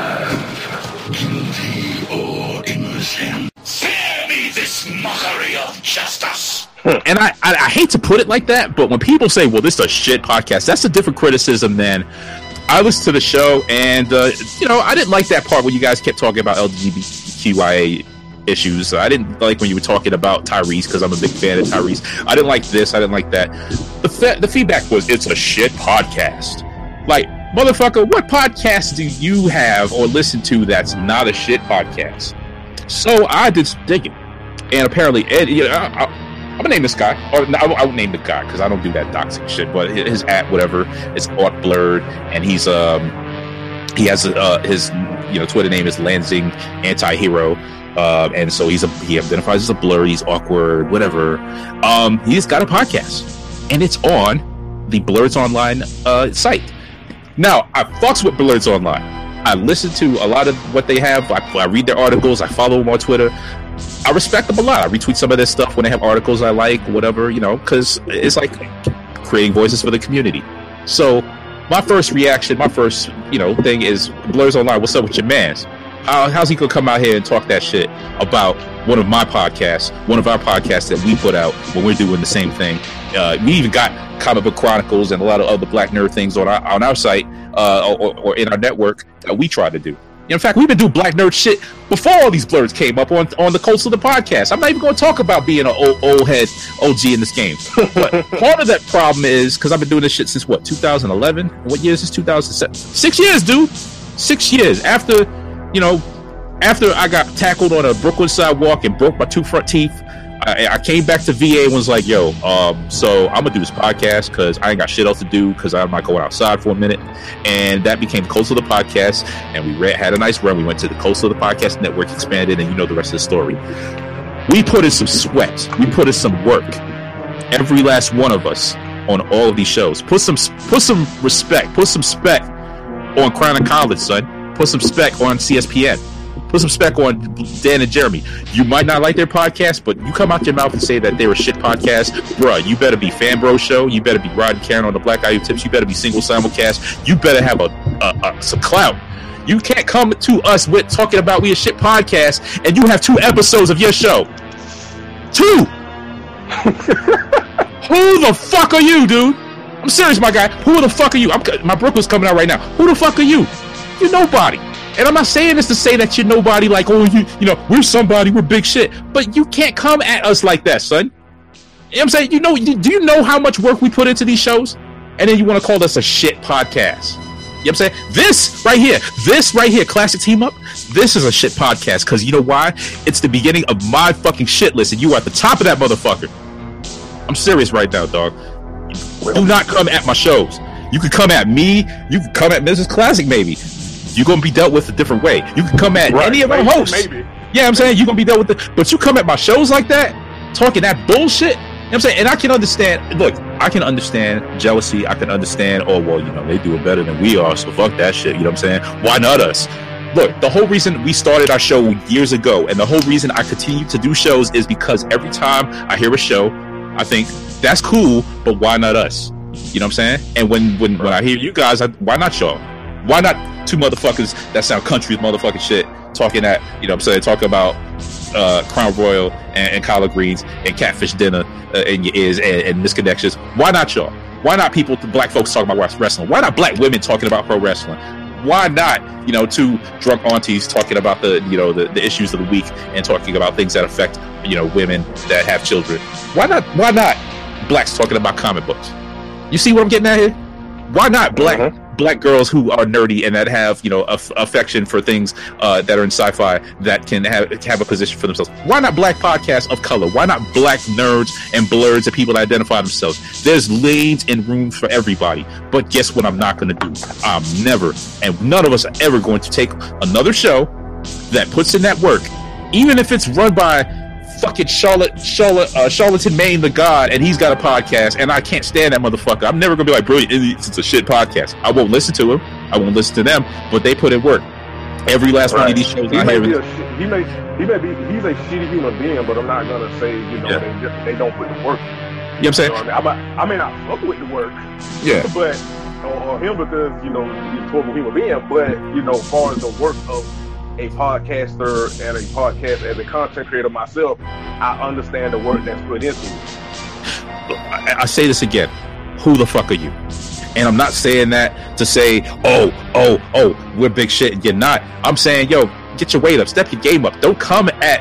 have. Guilty or innocent. Spare me this mockery of justice. And I, I, I hate to put it like that, but when people say, well, this is a shit podcast, that's a different criticism than I listened to the show, and, uh, you know, I didn't like that part where you guys kept talking about L G B T Q I A issues. I didn't like when you were talking about Tyrese, because I'm a big fan of Tyrese. I didn't like this. I didn't like that. The, fe- the feedback was, it's a shit podcast. Like, motherfucker, what podcast do you have or listen to that's not a shit podcast? So I did some digging, and apparently Ed, you know, I, I, I'm gonna name this guy, or no, I won't name the guy because I don't do that doxing shit. But his at whatever is Art Blurred, and he's um he has uh, his you know Twitter name is Lansing Anti-Hero, uh, and so he's a he identifies as a blur. He's awkward, whatever. Um, he's got a podcast, and it's on the Blurs Online uh, site. Now, I fucks with Blurs Online. I listen to a lot of what they have. I, I read their articles. I follow them on Twitter. I respect them a lot. I retweet some of their stuff when they have articles I like, whatever, you know, because it's like creating voices for the community. So my first reaction, my first, you know, thing is Blurs Online. What's up with your mans? How, how's he gonna come out here and talk that shit about one of my podcasts, one of our podcasts that we put out when we're doing the same thing? Uh, we even got Comic Book Chronicles and a lot of other Black nerd things on our on our site uh, or, or in our network that we try to do. In fact, we've been doing Black nerd shit before all these blurs came up on on the Coast of the Podcast. I'm not even going to talk about being an old, old head O G in this game. But part of that problem is because I've been doing this shit since what, two thousand eleven? What year is this? two thousand seven? Six years, dude. Six years after, you know, after I got tackled on a Brooklyn sidewalk and broke my two front teeth. I, I came back to V A and was like, yo, um, so I'm going to do this podcast because I ain't got shit else to do because I'm not going outside for a minute. And that became Coast of the Podcast. And we read, had a nice run. We went to the Coast of the Podcast Network, expanded, and you know the rest of the story. We put in some sweat. We put in some work. Every last one of us on all of these shows. Put some put some respect. Put some spec on Chronic College, son. Put some spec on C S P N. Put some respect on Dan and Jeremy. You might not like their podcast, but you come out your mouth and say that they're a shit podcast, bruh, you better be Fan Bro Show. You better be Rod and Karen on the Black Eye Tips. You better be Single Simulcast. You better have a, a, a some clout. You can't come to us with talking about we a shit podcast and you have two episodes of your show. Two. Who the fuck are you, dude? I'm serious, my guy. Who the fuck are you? I'm, my Brooklyn's coming out right now. Who the fuck are you? You're nobody. And I'm not saying this to say that you're nobody, like, oh, you, you know, we're somebody, we're big shit. But you can't come at us like that, son. You know what I'm saying? You know, do you know how much work we put into these shows? And then you want to call us a shit podcast. You know what I'm saying? This right here, this right here, Classic Team Up, this is a shit podcast. Because you know why? It's the beginning of my fucking shit list. And you are at the top of that motherfucker. I'm serious right now, dog. Do not come at my shows. You can come at me. You can come at Missus Classic, maybe. You're going to be dealt with a different way. You can come at right, any of maybe, our hosts. Maybe. Yeah, I'm saying you're going to be dealt with the... But you come at my shows like that, talking that bullshit. You know what I'm saying? And I can understand... Look, I can understand jealousy. I can understand, oh, well, you know, they do it better than we are, so fuck that shit. You know what I'm saying? Why not us? Look, the whole reason we started our show years ago, and the whole reason I continue to do shows is because every time I hear a show, I think, that's cool, but why not us? You know what I'm saying? And when when, when I hear you guys, I, why not y'all? Why not two motherfuckers that sound country with motherfucking shit talking at, you know what I'm saying, talking about uh, Crown Royal and, and collard greens and catfish dinner uh, in your ears and, and misconnections? Why not y'all? Why not people, black folks talking about wrestling? Why not black women talking about pro wrestling? Why not, you know, two drunk aunties talking about the, you know, the, the issues of the week and talking about things that affect, you know, women that have children? Why not? Why not blacks talking about comic books? You see what I'm getting at here? Why not black mm-hmm. black girls who are nerdy and that have, you know, aff- affection for things uh, that are in sci-fi that can have have a position for themselves? Why not black podcasts of color? Why not black nerds and blurs and people that identify themselves? There's lanes and rooms for everybody. But guess what I'm not going to do? I'm never, and none of us are ever going to take another show that puts in that work, even if it's run by fucking Charlotte, Charlotte, uh, Charlatan Maine the God, and he's got a podcast, and I can't stand that motherfucker. I'm never gonna be like, bro, it's a shit podcast. I won't listen to him. I won't listen to them, but they put in work. Every last right. one of these shows he I may hear. Be a sh- he may, he may be, he's a shitty human being, but I'm not gonna say, you know, yeah. they just, they don't put the work. You know what I'm saying? You know what I mean, I, I may not fuck with the work, yeah, but or, or him because you know he's a horrible human being, but you know, as far as the work of a podcaster and a podcast as a content creator myself, I understand the work that's put into it. I, I say this again. Who the fuck are you? And I'm not saying that to say, oh, oh, oh, we're big shit and you're not. I'm saying, yo, get your weight up, step your game up. Don't come at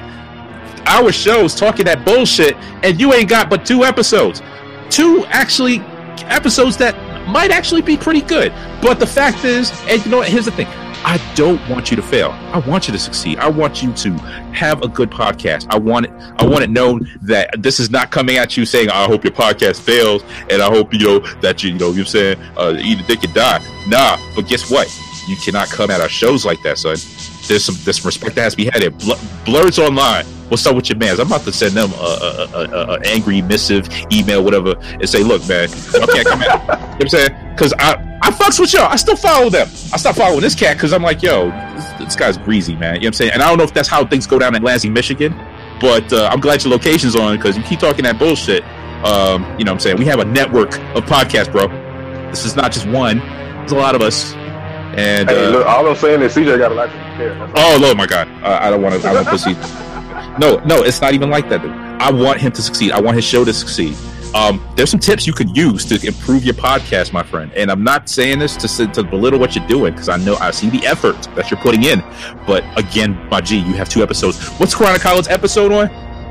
our shows talking that bullshit and you ain't got but two episodes. Two actually episodes that might actually be pretty good. But the fact is, and you know what, here's the thing. I don't want you to fail. I want you to succeed. I want you to have a good podcast. I want it. I want it known that this is not coming at you saying, "I hope your podcast fails," and I hope you know that you, you know, you're saying, uh, "Eat a dick and die." Nah, but guess what? You cannot come at our shows like that, son. There's some, there's some respect that has to be had here. Bl- Blurs Online. What's up with your mans? I'm about to send them a, a, a, a, a angry missive, email, whatever, and say, "Look, man, y'all can't come at." You know what I'm saying? Because I. I fucks with y'all. I still follow them. I stopped following this cat because I'm like, yo, this, this guy's greasy, man. You know what I'm saying? And I don't know if that's how things go down in Lansing, Michigan, but uh, I'm glad your location's on because you keep talking that bullshit. Um, you know what I'm saying? We have a network of podcasts, bro. This is not just one. There's a lot of us. And hey, uh, look, all I'm saying is C J got a lot to care. Oh, Lord, my God. Uh, I don't want to. I want to proceed. No, no, it's not even like that, dude. I want him to succeed. I want his show to succeed. Um, there's some tips you could use to improve your podcast, my friend. And I'm not saying this to to belittle what you're doing because I know I see the effort that you're putting in. But again, my G, you have two episodes. What's Chronic College episode on?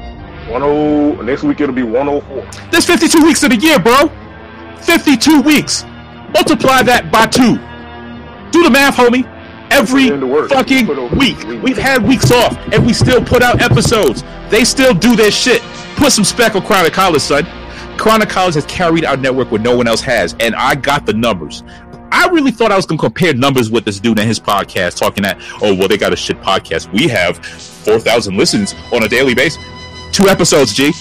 one oh Next week it'll be one oh four. There's fifty-two weeks in the year, bro. fifty-two weeks. Multiply that by two. Do the math, homie. Every fucking week. We've had weeks off, and we still put out episodes. They still do their shit. Put some spec on Chronic College, son. Chronic College has carried our network where no one else has, and I got the numbers. I really thought I was going to compare numbers with this dude and his podcast, talking that, oh, well, they got a shit podcast. We have four thousand listens on a daily basis. Two episodes, G.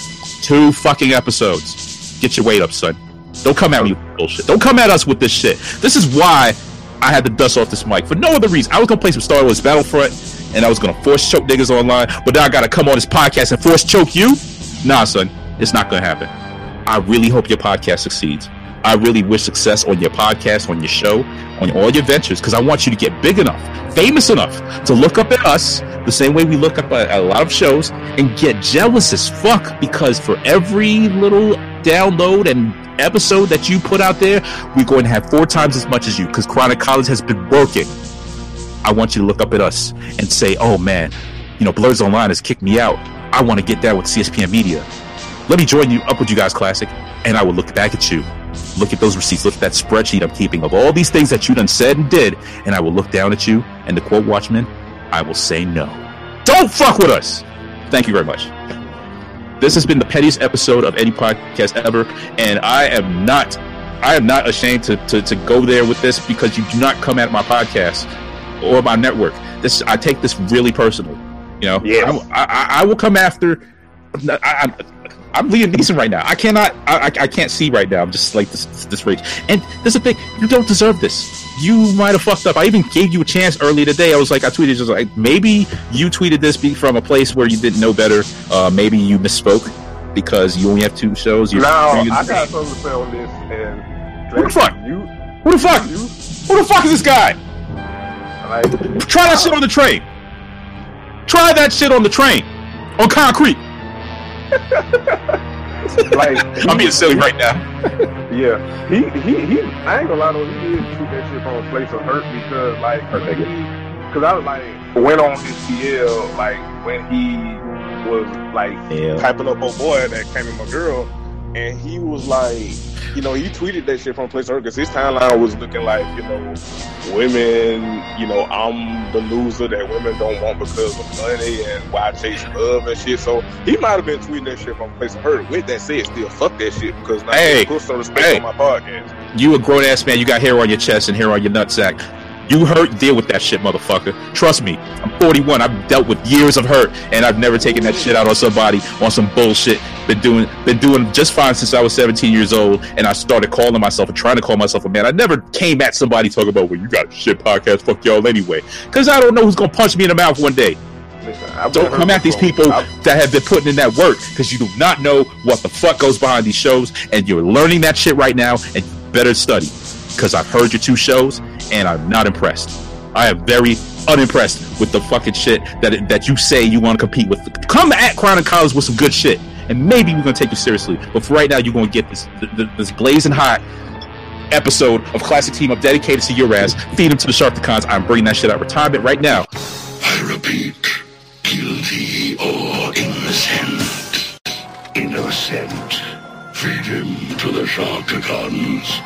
Two fucking episodes. Get your weight up, son. Don't come at me with bullshit. Don't come at us with this shit. This is why I had to dust off this mic. For no other reason. I was going to play some Star Wars Battlefront. and I was gonna force choke niggas online, but now I gotta come on this podcast and force choke you? Nah, son, it's not gonna happen. I really hope your podcast succeeds. I really wish success on your podcast, on your show, on all your ventures, because I want you to get big enough, famous enough to look up at us the same way we look up at a lot of shows and get jealous as fuck, because for every little download and episode that you put out there, we're going to have four times as much as you, because Chronic College has been working. I want you to look up at us and say, oh man, you know, Blurs Online has kicked me out. I want to get that with C S P N Media. Let me join you up with you guys, Classic, and I will look back at you. Look at those receipts. Look at that spreadsheet I'm keeping of all these things that you done said and did, and I will look down at you, and to quote Watchmen, I will say no. Don't fuck with us! Thank you very much. This has been the pettiest episode of any podcast ever, and I am not I am not ashamed to, to, to go there with this, because you do not come at my podcast or my network. This I take this really personal. You know, yes. I, I, I will come after. I, I, I'm Liam Neeson right now. I cannot. I, I, I can't see right now. I'm just like this. This rage. And there's the thing. You don't deserve this. You might have fucked up. I even gave you a chance earlier today. I was like, I tweeted just like, maybe you tweeted this from a place where you didn't know better. Uh, maybe you misspoke because you only have two shows. You, Now you, I got something to say on this. And Who the fuck? You, Who the fuck? you, Who the fuck is this guy? like, Try that shit on the train. Try that shit on the train. On concrete. like I'm being silly right now. Yeah, he, he, he, I ain't gonna lie though, he did shoot that shit from a place of hurt, because, like, because I was like, went on his T L, like, when he was, like, Yeah. typing up old boy that came in my girl, and he was like, you know, he tweeted that shit from a place of hurt, because his timeline was looking like, you know, women, you know, I'm the loser that women don't want because of money and why I chase love and shit. So he might have been tweeting that shit from a place of hurt. With that said, still fuck that shit, because now Hey, put some respect hey. on my podcast. You a grown ass man. You got hair on your chest and hair on your nutsack. You hurt, deal with that shit, motherfucker. Trust me. I'm forty-one. I've dealt with years of hurt, and I've never taken that shit out on somebody on some bullshit. Been doing, been doing just fine since I was seventeen years old, and I started calling myself and trying to call myself a man. I never came at somebody talking about, well, you got a shit podcast, fuck y'all anyway, because I don't know who's gonna punch me in the mouth one day. Listen, I've Don't been come hurt at these before. people I've- that have been putting in that work, because you do not know what the fuck goes behind these shows, and you're learning that shit right now, and you better study, because I've heard your two shows, and I'm not impressed. I am very unimpressed with the fucking shit that that you say you want to compete with. Come at Chronic College with some good shit, and maybe we're gonna take you seriously. But for right now, you're gonna get this th- this blazing hot episode of Classic Team Up dedicated to your ass. Feed them to the Sharkticons. I'm bringing that shit out retirement right now. I repeat, guilty or innocent. Innocent. Feed him to the Sharkticons.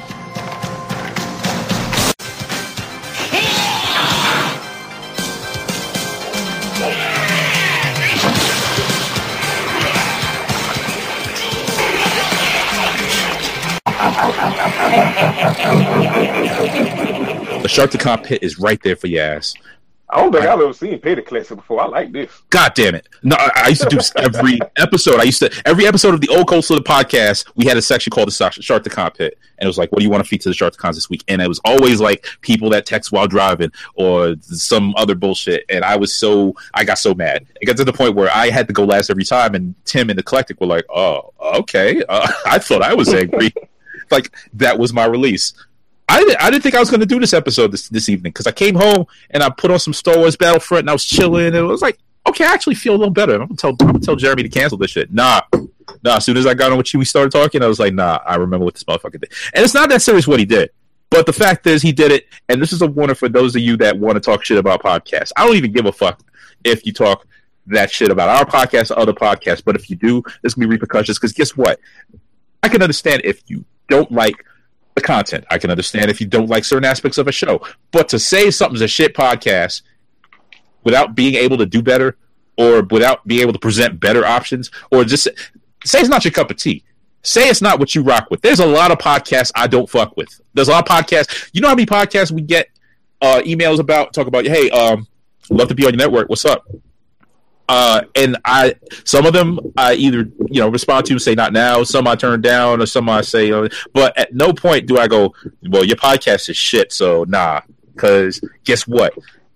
The Sharkticon pit is right there for your ass. I don't think I've ever seen Petty Classic before. I like this. God damn it. No, I, I used to do this every episode. I used to, every episode of the Old Coast of the podcast, we had a section called the Sharkticon Pit. And it was like, what do you want to feed to the Sharkticons this week? And it was always like people that text while driving or some other bullshit. And I was so, I got so mad. It got to the point where I had to go last every time. And Tim and Eclectic were like, oh, okay. Uh, I thought I was angry. Like, that was my release. I didn't, I didn't think I was going to do this episode this, this evening, because I came home and I put on some Star Wars Battlefront and I was chilling and it was like, okay, I actually feel a little better. I'm going to tell I'm gonna tell Jeremy to cancel this shit. Nah. Nah, as soon as I got on with you, we started talking, I was like, nah, I remember what this motherfucker did. And it's not that serious what he did, but the fact is he did it, and this is a warning for those of you that want to talk shit about podcasts. I don't even give a fuck if you talk that shit about our podcast or other podcasts, but if you do, there's going to be repercussions, because guess what? I can understand if you don't like the content. I can understand if you don't like certain aspects of a show. But to say something's a shit podcast without being able to do better, or without being able to present better options, or just say it's not your cup of tea. Say it's not what you rock with. There's a lot of podcasts I don't fuck with. There's a lot of podcasts. You know how many podcasts we get uh, emails about, talk about, hey, um, love to be on your network. What's up? Uh, and I, some of them I either, you know, respond to, say not now, some I turn down, or some I say, uh, but at no point do I go, well, your podcast is shit, so nah, because guess what?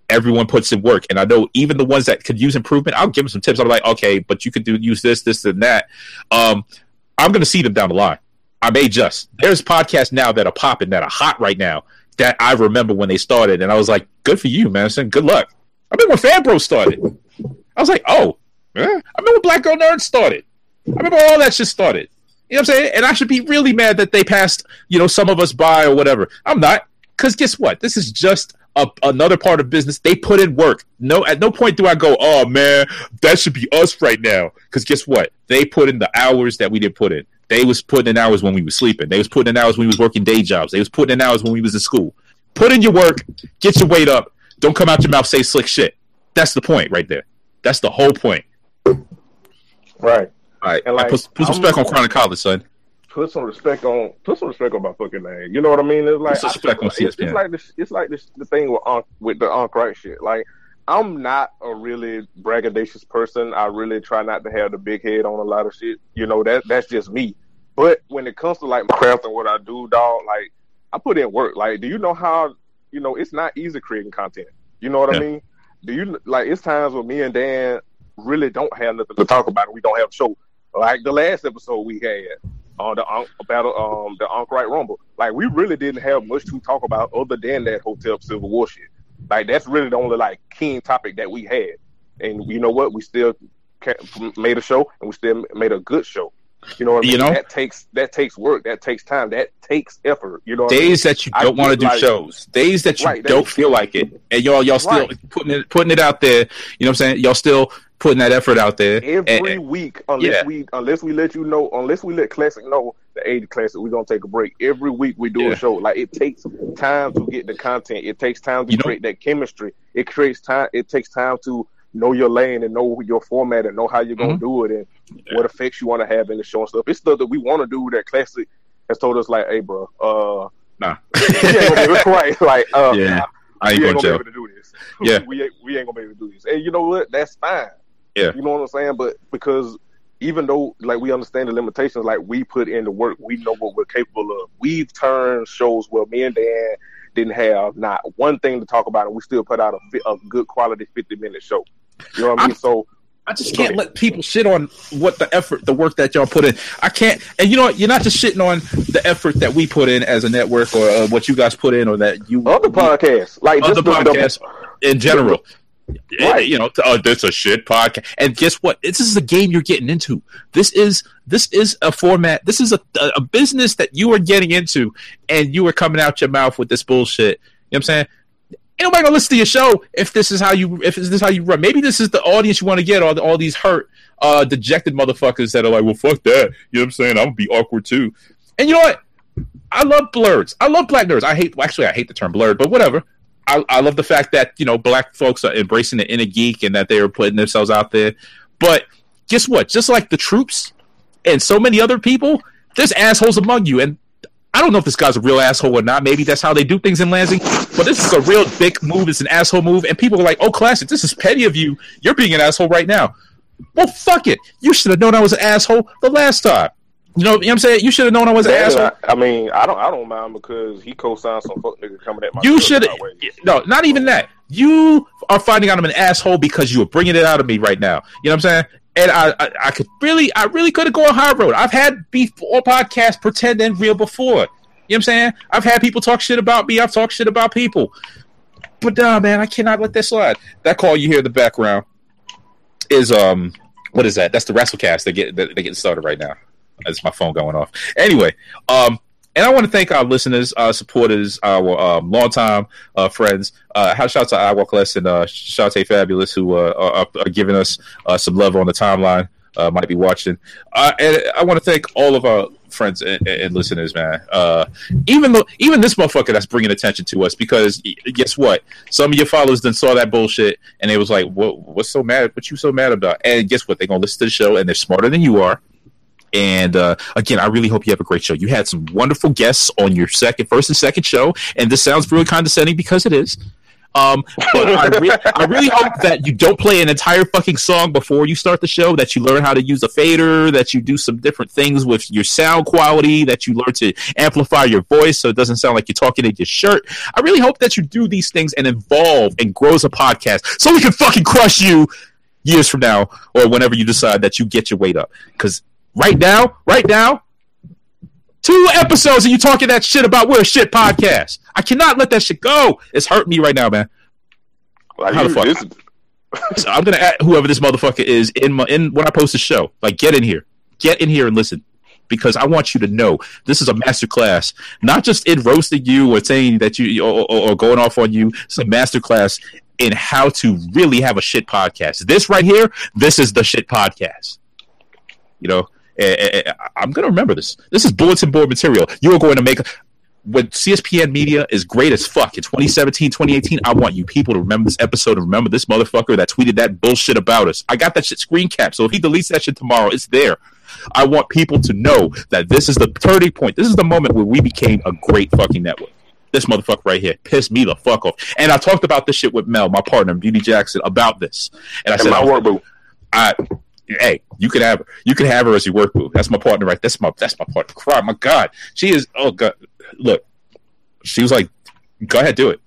everyone puts in work. And I know even the ones that could use improvement, I'll give them some tips. I'm like, okay, but you could do use this, this, and that. Um, I'm going to see them down the line. I may just. There's podcasts now that are popping, that are hot right now, that I remember when they started. And I was like, good for you, man. I said, good luck. I remember when Fan Bros started. I was like, oh, yeah. I remember when Black Girl Nerd started. I remember all that shit started. You know what I'm saying? And I should be really mad that they passed, you know, some of us by or whatever. I'm not. Because guess what? This is just a, another part of business. They put in work. No, at no point do I go, oh, man, that should be us right now. Because guess what? They put in the hours that we didn't put in. They was putting in hours when we were sleeping. They was putting in hours when we was working day jobs. They was putting in hours when we was in school. Put in your work. Get your weight up. Don't come out your mouth, say slick shit. That's the point right there. That's the whole point. Right. All right. And like, put, put some respect on Chronic College, son. Put some respect on. Put some respect on my fucking name. You know what I mean? It's like Put some respect on C S P N. It's like this. It's like this. The thing with Unc, with the Unc Right shit. Like, I'm not a really braggadocious person. I really try not to have the big head on a lot of shit. You know, that that's just me. But when it comes to like my craft and what I do, dog, like I put in work. Like, do you know how? You know, it's not easy creating content. You know what yeah. I mean? Do you like? It's times when me and Dan really don't have nothing to talk about, and we don't have a show. Like the last episode we had on the um, battle, um, the Unc Right Rumble. Like we really didn't have much to talk about other than that Hotel Civil War shit. Like that's really the only like keen topic that we had. And you know what? We still made a show, and we still made a good show. You know what I mean? You know, that takes that takes work. That takes time. That takes effort. You know, what days I mean? that you don't want to do like, shows, days that you right, don't feel like it, and y'all y'all still right. putting it putting it out there. You know what I'm saying? Y'all still putting that effort out there every and, week. Unless yeah. we unless we let you know, unless we let Classic know the eighty Classic, we're gonna take a break. Every week we do yeah. a show. Like it takes time to get the content. It takes time to you create know, that chemistry. It creates time. It takes time to know your lane and know your format and know how you're gonna mm-hmm. do it and yeah. what effects you want to have in the show and stuff. It's stuff that we want to do that Classic has told us like, hey, bro, uh, nah, we ain't gonna be right. Like, uh, yeah, nah, I ain't we gonna, ain't gonna be able to do this. Yeah, we ain't, we ain't gonna be able to do this. And you know what? That's fine. Yeah, you know what I'm saying. But because even though like we understand the limitations, like we put in the work, we know what we're capable of. We've turned shows where me and Dan didn't have not one thing to talk about, and we still put out a, a good quality fifty minute show. You know what I mean? I, so I just can't let people shit on what the effort, the work that y'all put in. I can't, and you know what? You're not just shitting on the effort that we put in as a network or uh, what you guys put in or that you other podcasts, like other just podcasts the, in general. Right. You know, oh, this is a shit podcast. And guess what? This is a game you're getting into. This is this is a format. This is a a business that you are getting into, and you are coming out your mouth with this bullshit. You know what I'm saying? Ain't nobody gonna listen to your show if this is how you if this is how you run. Maybe this is the audience you want to get, all all these hurt, uh, dejected motherfuckers that are like, well, fuck that. You know what I'm saying? I'm gonna be awkward too. And you know what? I love blurs. I love black nerds. I hate well, actually I hate the term blurred, but whatever. I, I love the fact that, you know, black folks are embracing the inner geek and that they are putting themselves out there. But guess what? Just like the troops and so many other people, there's assholes among you. And I don't know if this guy's a real asshole or not. Maybe that's how they do things in Lansing. But this is a real big move. It's an asshole move. And people are like, oh, Classic, this is petty of you. You're being an asshole right now. Well, fuck it. You should have known I was an asshole the last time. You know, you know what I'm saying? You should have known I was an yeah, asshole. I, I mean, I don't I don't mind because he co-signed some fuck nigga coming at my You should No, not even that. You are finding out I'm an asshole because you are bringing it out of me right now. You know what I'm saying? And I, I, I could really, I really could have gone high road. I've had beef or podcasts pretend and real before. You know what I'm saying? I've had people talk shit about me. I've talked shit about people. But nah, man, I cannot let that slide. That call you hear in the background is um, what is that? That's the WrestleCast. They get they getting started right now. That's my phone going off. Anyway, um, and I want to thank our listeners, our supporters, our um, longtime uh, friends. Uh, shout out to Iowa Class and uh, Shante Fabulous, who uh, are, are giving us uh, some love on the timeline. Uh, might be watching. Uh, and I want to thank all of our friends and, and listeners, man. Uh, even though, even this motherfucker that's bringing attention to us, because guess what? Some of your followers then saw that bullshit and they was like, "What? What's so mad? What you so mad about?" And guess what? They're gonna listen to the show and they're smarter than you are. And uh, again, I really hope you have a great show. You had some wonderful guests on your second, first and second show, and this sounds really condescending because it is. Um, but I, re- I really hope that you don't play an entire fucking song before you start the show, that you learn how to use a fader, that you do some different things with your sound quality, that you learn to amplify your voice so it doesn't sound like you're talking in your shirt. I really hope that you do these things and evolve and grow as a podcast so we can fucking crush you years from now or whenever you decide that you get your weight up. Because right now, right now, two episodes and you talking that shit about we're a shit podcast. I cannot let that shit go. It's hurting me right now, man. Like, How the fuck? This... so I'm gonna add whoever this motherfucker is in my in when I post the show. Like, get in here, get in here and listen, because I want you to know this is a master class, not just in roasting you or saying that you or, or, or going off on you. It's a master class in how to really have a shit podcast. This right here, this is the shit podcast. You know. I'm going to remember this. This is bulletin board material. You are going to make... When C S P N Media is great as fuck in twenty seventeen, twenty eighteen, I want you people to remember this episode and remember this motherfucker that tweeted that bullshit about us. I got that shit screen capped, so if he deletes that shit tomorrow, it's there. I want people to know that this is the turning point. This is the moment where we became a great fucking network. This motherfucker right here pissed me the fuck off. And I talked about this shit with Mel, my partner, Beauty Jackson, about this. And I and said, my work boo. I... Hey, you can have her. You can have her as your work boo. That's my partner, right? That's my that's my partner. Cry, my God, she is. Oh God, look, she was like, "Go ahead, do it."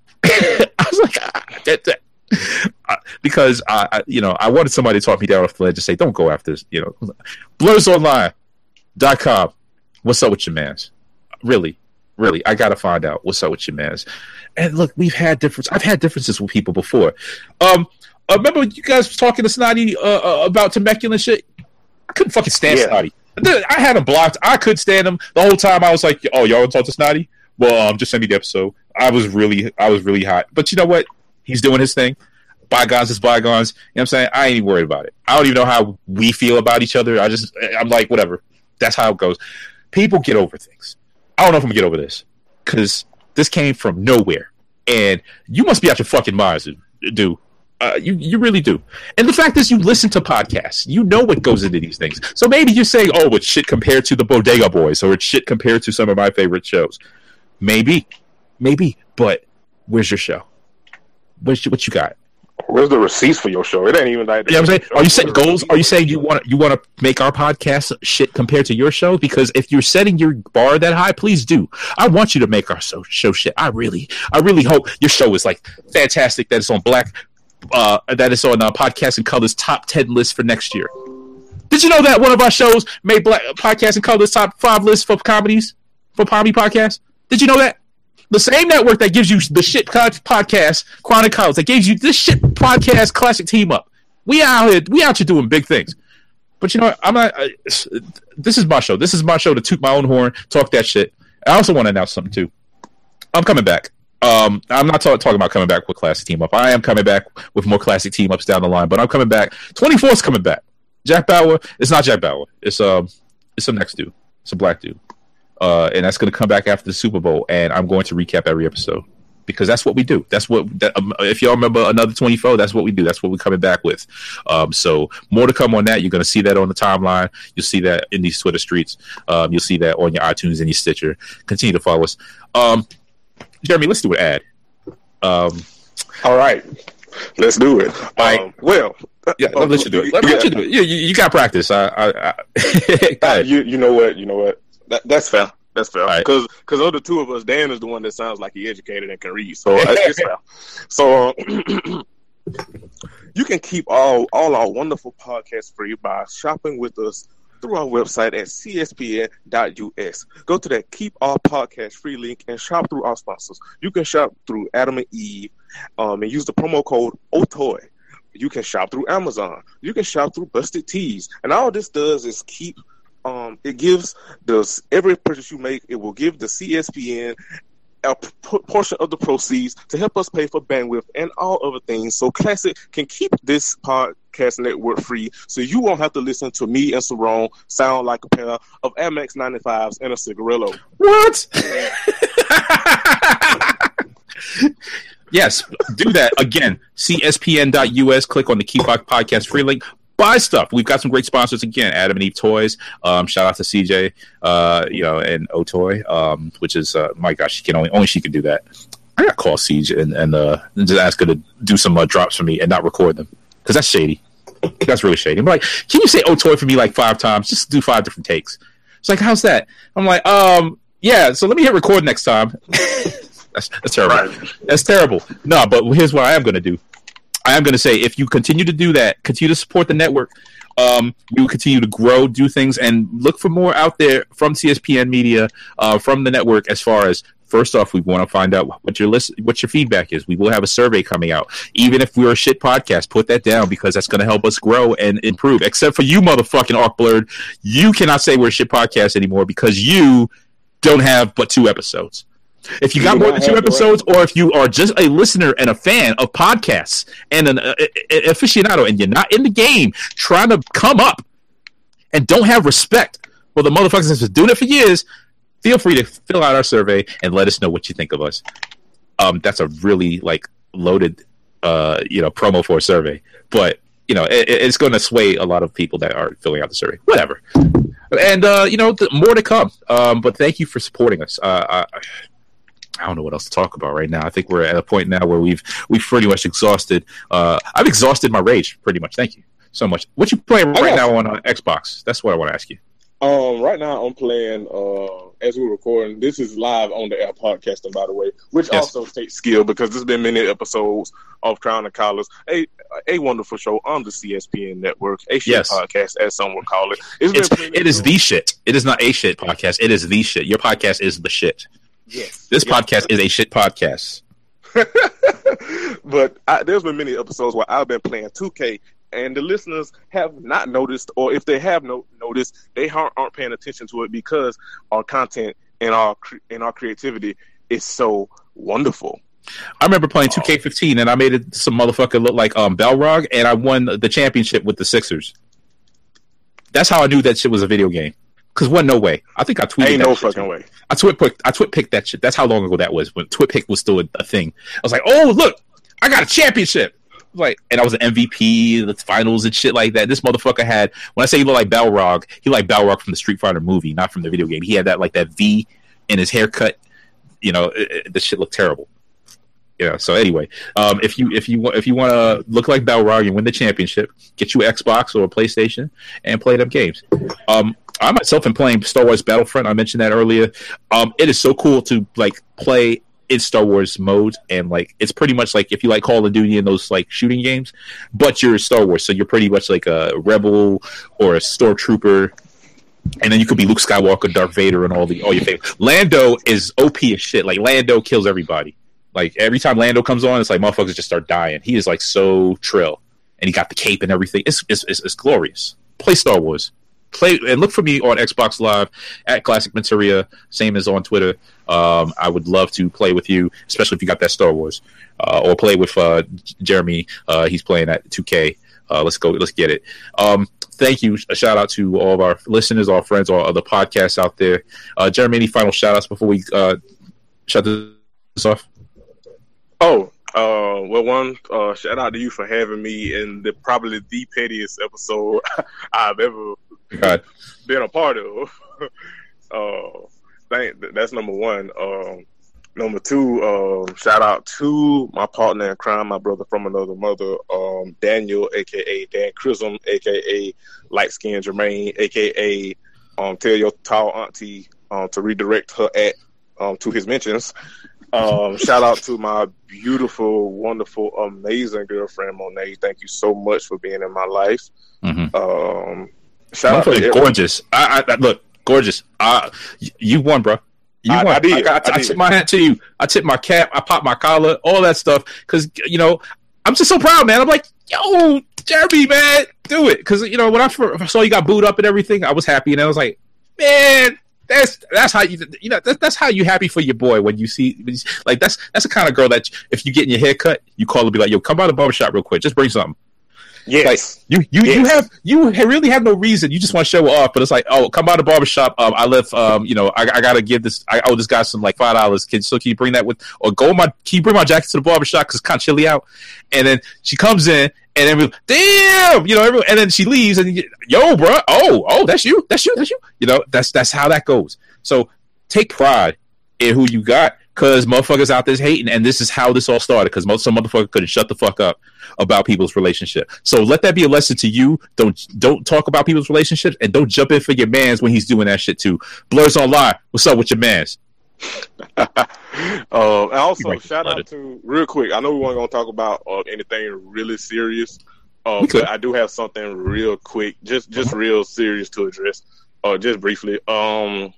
I was like, ah, that, that. Uh, because I, I, you know, I wanted somebody to talk me down off the ledge and say, "Don't go after this." You know, blurs online dot com. What's up with your mans? Really, really, I gotta find out what's up with your mans. And look, we've had difference. I've had differences with people before. Um. Uh, remember you guys was talking to Snotty uh, uh, about Temecula and shit? I couldn't fucking stand yeah. Snotty. I had him blocked. I could stand him the whole time. I was like, "Oh, y'all want to talk to Snotty? Well, um, just send me the episode." I was really, I was really hot. But you know what? He's doing his thing. Bygones is bygones. You know what I'm saying? I ain't even worried about it. I don't even know how we feel about each other. I just, I'm like, whatever. That's how it goes. People get over things. I don't know if I'm gonna get over this because this came from nowhere, and you must be out your fucking minds, dude. Uh, you you really do. And the fact is, you listen to podcasts. You know what goes into these things. So maybe you're saying, oh, it's shit compared to the Bodega Boys, or it's shit compared to some of my favorite shows. Maybe. Maybe. But where's your show? Where's your, what you got? Where's the receipts for your show? It ain't even like you know what I'm saying? Are you setting goals? Are you saying you want you want to make our podcast shit compared to your show? Because if you're setting your bar that high, please do. I want you to make our show, show shit. I really, I really hope your show is like fantastic, that it's on Black... Uh, that is on uh, Podcasting Color's top ten list for next year. Did you know that one of our shows made Black Podcasting Color's top five list for comedies for comedy podcasts? Did you know that? The same network that gives you the shit podcast Chronic College that gives you this shit podcast Classic Team Up. We out here, we out here doing big things. But you know what? I'm not. Uh, this is my show. This is my show to toot my own horn, talk that shit. I also want to announce something too. I'm coming back. Um, I'm not talk- talking about coming back with Classic Team Up. I am coming back with more Classic Team Ups down the line, but I'm coming back. twenty-fourth is coming back. Jack Bauer. It's not Jack Bauer. It's um, it's some next dude. It's a black dude. Uh, and that's going to come back after the Super Bowl, and I'm going to recap every episode because that's what we do. That's what. That, um, if y'all remember another twenty-four, that's what we do. That's what we're coming back with. Um, so more to come on that. You're going to see that on the timeline. You'll see that in these Twitter streets. Um, you'll see that on your iTunes and your Stitcher. Continue to follow us. Um. Jeremy, let's do an ad. Um, All right, let's do it. Right. Um, well, yeah, let, let you do it. Let, yeah. let you do it. You, you, you got practice. I, I, I uh, you, you know what? You know what? That, that's fair. That's fair. Because right. because of the two of us, Dan is the one that sounds like he educated and can read. So it's fair. So um, you can keep all all our wonderful podcasts free by shopping with us through our website at c s p n dot u s. Go to that Keep All Podcast Free link and shop through our sponsors. You can shop through Adam and Eve um, and use the promo code O T O Y. You can shop through Amazon. You can shop through Busted Tees. And all this does is keep, um, it gives the, every purchase you make, it will give the C S P N a p- portion of the proceeds to help us pay for bandwidth and all other things. So Classic can keep this podcast network free, so you won't have to listen to me and Sarone sound like a pair of Amex ninety-fives and a cigarillo. What? Yes, do that. Again, c s p n dot u s. Click on the Keep Our Podcast Free link. Buy stuff. We've got some great sponsors again. Adam and Eve Toys. Um, shout out to C J, uh, you know, and Otoy, um, which is uh, my gosh, she can only only she can do that. I got to call Siege and and, uh, and just ask her to do some uh, drops for me and not record them because that's shady. That's really shady. I'm like, can you say "oh toy" for me like five times? Just do five different takes. It's like, how's that? I'm like, um, yeah. So let me hit record next time. that's, that's terrible. Right. That's terrible. No, but here's what I am going to do. I am going to say, if you continue to do that, continue to support the network. Um, we will continue to grow, do things, and look for more out there from C S P N Media, uh, from the network. As far as first off, we want to find out what your list, what your feedback is. We will have a survey coming out. Even if we're a shit podcast, put that down because that's going to help us grow and improve. Except for you, motherfucking Arcblurred, you cannot say we're a shit podcast anymore because you don't have but two episodes. If you got more than two episodes, or if you are just a listener and a fan of podcasts and an, uh, an aficionado, and you're not in the game trying to come up and don't have respect for the motherfuckers that's been doing it for years, feel free to fill out our survey and let us know what you think of us. Um, that's a really like loaded, uh, you know, promo for a survey, but you know, it, it's going to sway a lot of people that are filling out the survey. Whatever, and uh, you know, th- more to come. Um, but thank you for supporting us. Uh, I, I don't know what else to talk about right now. I think we're at a point now where we've we've pretty much exhausted. Uh, I've exhausted my rage pretty much. Thank you so much. What you playing right now on uh, Xbox? That's what I want to ask you. Um, right now I'm playing. Uh, as we're recording, this is live on the air podcasting, by the way, which yes. also takes skill because there's been many episodes of Crown and Collars, a a wonderful show on the C S P N network, a shit yes. podcast, as some would call it. It's it is the shit. It is not a shit podcast. It is the shit. Your podcast is the shit. Yes. This yes. podcast is a shit podcast. But I, there's been many episodes where I've been playing two K, and the listeners have not noticed, or if they have no, noticed, they aren't, aren't paying attention to it because our content and our and our creativity is so wonderful. I remember playing two K fifteen, and I made it some motherfucker look like um, Balrog, and I won the championship with the Sixers. That's how I knew that shit was a video game. Because wasn't no way. I think I tweeted Ain't that no shit. fucking way. I twit picked. I twit picked that shit. That's how long ago that was when twit pick was still a, a thing. I was like, oh look, I got a championship. Like, and I was an M V P, the finals and shit like that. This motherfucker had. When I say he looked like Balrog, he like Balrog from the Street Fighter movie, not from the video game. He had that like that V in his haircut. You know, it, it, the shit looked terrible. Yeah. So anyway, um, if you if you if you want to look like Balrog and win the championship, get you an Xbox or a PlayStation and play them games. Um, I myself am playing Star Wars Battlefront. I mentioned that earlier. Um, it is so cool to like play in Star Wars mode, and like it's pretty much like if you like Call of Duty and those like shooting games, but you're Star Wars, so you're pretty much like a rebel or a stormtrooper, and then you could be Luke Skywalker, Darth Vader, and all the all your favorite. Lando is O P as shit. Like Lando kills everybody. Like every time Lando comes on, it's like motherfuckers just start dying. He is like so trill, and he got the cape and everything. It's it's it's, it's glorious. Play Star Wars. Play and look for me on Xbox Live at Classic Materia, same as on Twitter. Um, I would love to play with you, especially if you got that Star Wars, uh, or play with uh, Jeremy. Uh, he's playing at two K. Uh, let's go. Let's get it. Um, thank you. A shout out to all of our listeners, our friends, all other podcasts out there. Uh, Jeremy, any final shout outs before we uh, shut this off? Oh, uh, well, one, uh, shout out to you for having me in the probably the pettiest episode I've ever God. been a part of. uh, thank, that's number one. Um, number two, um, shout out to my partner in crime, my brother from another mother, um, Daniel, aka Dan Chrism, aka Light Skin Jermaine, aka um, tell your tall auntie um, to redirect her at um, to his mentions. Um, shout out to my beautiful, wonderful, amazing girlfriend Monet. Thank you so much for being in my life. Mm-hmm. Um, shout out to gorgeous. I, I, look, gorgeous. I, you won, bro. You I, won. I did. I, I, I, I tip my hat to you. I tip my cap. I pop my collar. All that stuff. Because you know, I'm just so proud, man. I'm like, yo, Jeremy, man, do it. Because you know, when I first saw you got booed up and everything, I was happy, and I was like, man. That's that's how you you know that's, that's how you happy for your boy when you see when you, like that's that's the kind of girl that if you getting your hair cut you call her be like yo come by the barbershop real quick just bring something. Yes. Like you you, yes. you have you really have no reason, you just want to show off, but it's like, oh, come by the barbershop. Um, I left um you know I, I gotta give this I owe this guy some like five dollars. Can so can you bring that with or go my can you bring my jacket to the barbershop because it's kind of chilly out, and then she comes in. And then, damn, you know, everyone, and then she leaves, and you, yo, bro, oh, oh, that's you, that's you, that's you. You know, that's that's how that goes. So take pride in who you got, because motherfuckers out there hating, and this is how this all started. Because most some motherfucker couldn't shut the fuck up about people's relationship. So let that be a lesson to you. Don't don't talk about people's relationships, and don't jump in for your mans when he's doing that shit too. Blurs Online, what's up with your mans? uh, and also, right, shout out to real quick. I know we weren't gonna talk about uh, anything really serious, uh, but I do have something real quick, just just real serious to address. Uh, just briefly, um,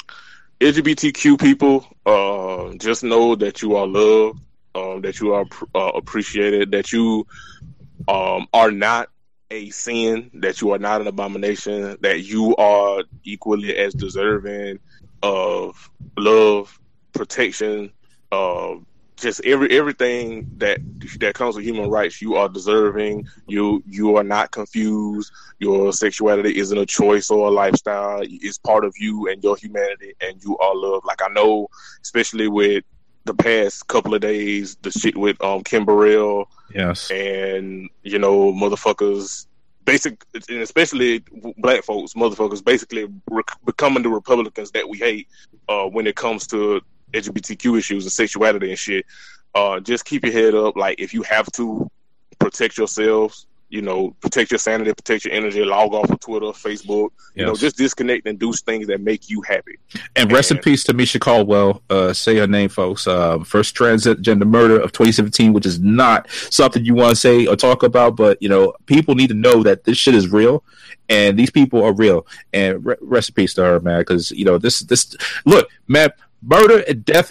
L G B T Q people, uh, just know that you are loved, um, that you are uh, appreciated, that you um, are not a sin, that you are not an abomination, that you are equally as deserving of love, protection, uh, just every everything that that comes with human rights. You are deserving. You you are not confused. Your sexuality isn't a choice or a lifestyle. It's part of you and your humanity, and you are loved. Like I know, especially with the past couple of days, the shit with um Kim Burrell, yes, and you know motherfuckers. Basic, and especially black folks, motherfuckers, basically rec- becoming the Republicans that we hate uh, when it comes to L G B T Q issues and sexuality and shit. Uh, just keep your head up. Like, if you have to, protect yourselves. You know, protect your sanity, protect your energy. Log off of Twitter, Facebook. You yes. know, just disconnect and do things that make you happy. And rest and, in peace to Misha Caldwell. Uh, say her name, folks. Uh, first transgender murder of twenty seventeen, which is not something you want to say or talk about, but you know, people need to know that this shit is real, and these people are real. And re- rest in peace to her, man. Because you know, this this look, man, murder and death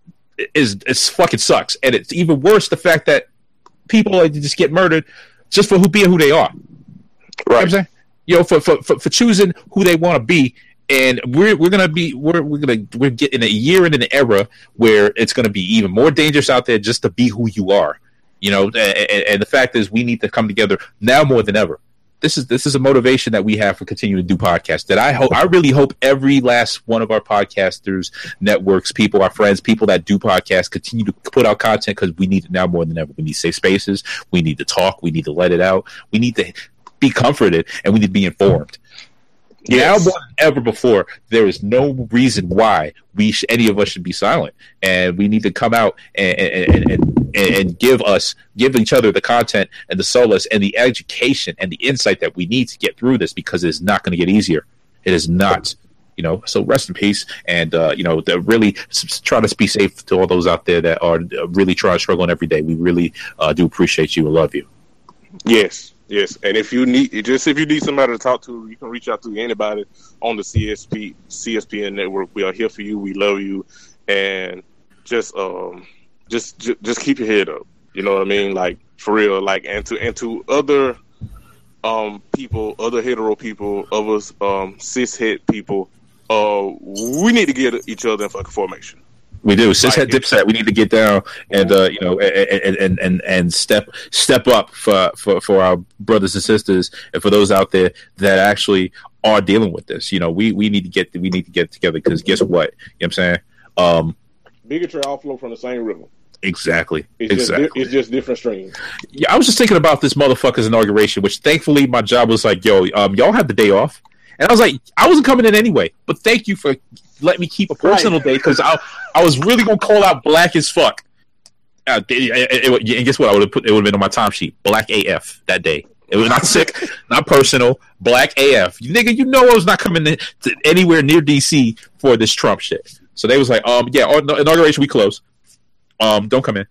is is fucking sucks, and it's even worse the fact that people like, just get murdered. Just for who being who they are, right? You know what I'm saying, you know, for, for for for choosing who they want to be, and we're we're gonna be we're we're gonna we're getting a year in an era where it's gonna be even more dangerous out there just to be who you are, you know. And, and the fact is, we need to come together now more than ever. This is this is a motivation that we have for continuing to do podcasts. That I hope I really hope every last one of our podcasters, networks, people, our friends, people that do podcasts continue to put out content because we need it now more than ever. We need safe spaces. We need to talk. We need to let it out. We need to be comforted, and we need to be informed. Yes. Now more than ever before, there is no reason why we sh- any of us should be silent, and we need to come out and and, and and give us give each other the content and the solace and the education and the insight that we need to get through this, because it's not going to get easier. It is not, you know. So rest in peace, and uh, you know, they're really try to be safe to all those out there that are really trying, struggling every day. We really uh, do appreciate you and love you. Yes. Yes, and if you need just if you need somebody to talk to, you can reach out to anybody on the C S P C S P N network. We are here for you. We love you, and just um just just, just keep your head up. You know what I mean? Like, for real. Like, and to and to other um people, other hetero people, others um cishet people, uh, we need to get each other in fucking formation. We do. Cishet Dipset. We need to get down and uh, you know, and, and and and step step up for, for, for our brothers and sisters, and for those out there that actually are dealing with this. You know, we, we need to get we need to get together, because guess what? You know what I'm saying? Um, Bigotry all flow from the same river. Exactly. It's exactly. Just, it's just different streams. Yeah, I was just thinking about this motherfucker's inauguration, which thankfully my job was like, yo, um, y'all have the day off. And I was like, I wasn't coming in anyway, but thank you for letting me keep a personal right. day, because I I was really gonna call out black as fuck. Uh, it, it, it, and guess what? I would have put it would have been on my timesheet, black A F that day. It was not sick, not personal, black A F. You nigga, you know I was not coming in to anywhere near D C for this Trump shit. So they was like, um, yeah, inauguration we close. Um, don't come in.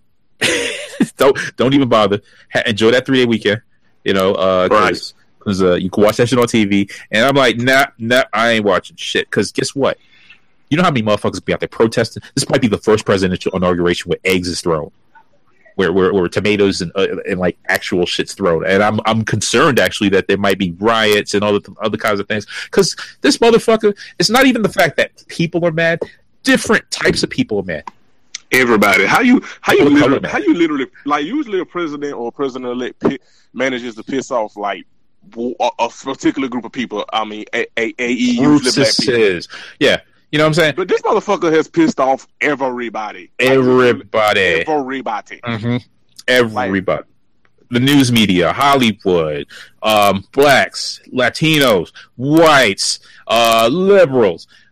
don't don't even bother. Ha- enjoy that three day weekend. You know, uh, right. Because uh, you can watch that shit on T V. And I'm like, nah, nah, I ain't watching shit. Because guess what? You know how many motherfuckers be out there protesting? This might be the first presidential inauguration where eggs is thrown. Where where, where tomatoes and, uh, and like actual shit's thrown. And I'm I'm concerned, actually, that there might be riots and all the other kinds of things. Because this motherfucker, it's not even the fact that people are mad. Different types of people are mad. Everybody, how you how you literally, how you literally like usually a president or a president elect p- manages to piss off like a, a particular group of people. I mean, a, a, a E usually black people. Yeah, you know what I'm saying. But this motherfucker has pissed off everybody. Everybody. Like, everybody. Mm-hmm. Everybody. Like, the news media, Hollywood, um, blacks, Latinos, whites, uh, liberals.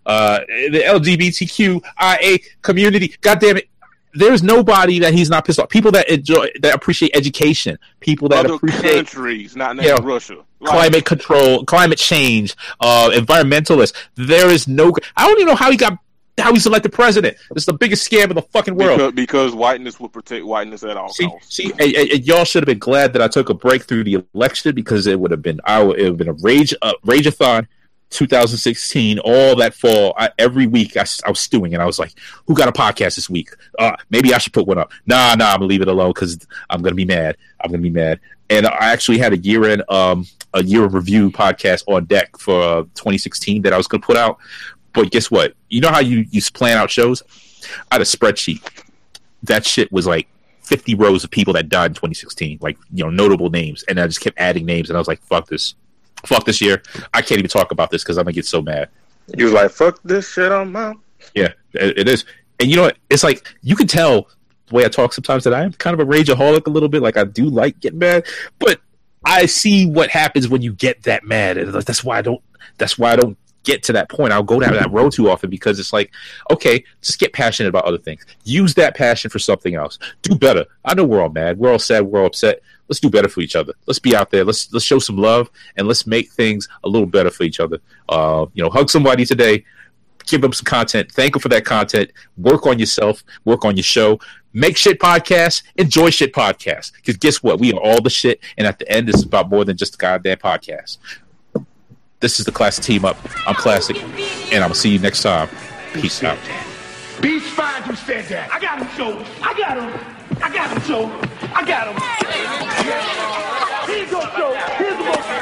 uh, the L G B T Q I A community. God damn it. There's nobody that he's not pissed off. People that enjoy, that appreciate education. People that Other appreciate countries, not named you know, Russia. Like, climate control, climate change, uh, environmentalists. There is no. I don't even know how he got. How he's elected president. It's the biggest scam in the fucking world. Because, because whiteness will protect whiteness at all see, costs. See, and, and y'all should have been glad that I took a break through the election because it would have been. I would, it would have been a rage, uh, rageathon. twenty sixteen, all that fall, I, every week I, I was stewing, and I was like, "Who got a podcast this week? Uh, maybe I should put one up." Nah, nah, I'm gonna leave it alone because I'm gonna be mad. I'm gonna be mad. And I actually had a year in, um, a year of review podcast on deck for uh, twenty sixteen that I was gonna put out. But guess what? You know how you you plan out shows? I had a spreadsheet. That shit was like fifty rows of people that died in twenty sixteen, like you know notable names, and I just kept adding names, and I was like, "Fuck this." Fuck this year. I can't even talk about this because I'm going to get so mad. You was like, fuck this shit on my... Yeah, it, it is. And you know what? It's like, you can tell the way I talk sometimes that I am kind of a rageaholic a little bit. Like, I do like getting mad. But I see what happens when you get that mad. And that's why I don't, that's why I don't get to that point. I'll go down that road too often because it's like, okay, just get passionate about other things. Use that passion for something else. Do better. I know we're all mad. We're all sad. We're all upset. Let's do better for each other. Let's be out there. Let's let's show some love and let's make things a little better for each other. Uh, you know, hug somebody today. Give them some content. Thank them for that content. Work on yourself. Work on your show. Make shit podcasts. Enjoy shit podcasts. Because guess what? We are all the shit. And at the end, this is about more than just a goddamn podcast. This is the Classic Team Up. I'm Classic. And I'm going to see you next time. Peace out. Beast fine who said that. I got him, Joe. I got him. I got him, Joe. I got him. Here you go, Joe. Here's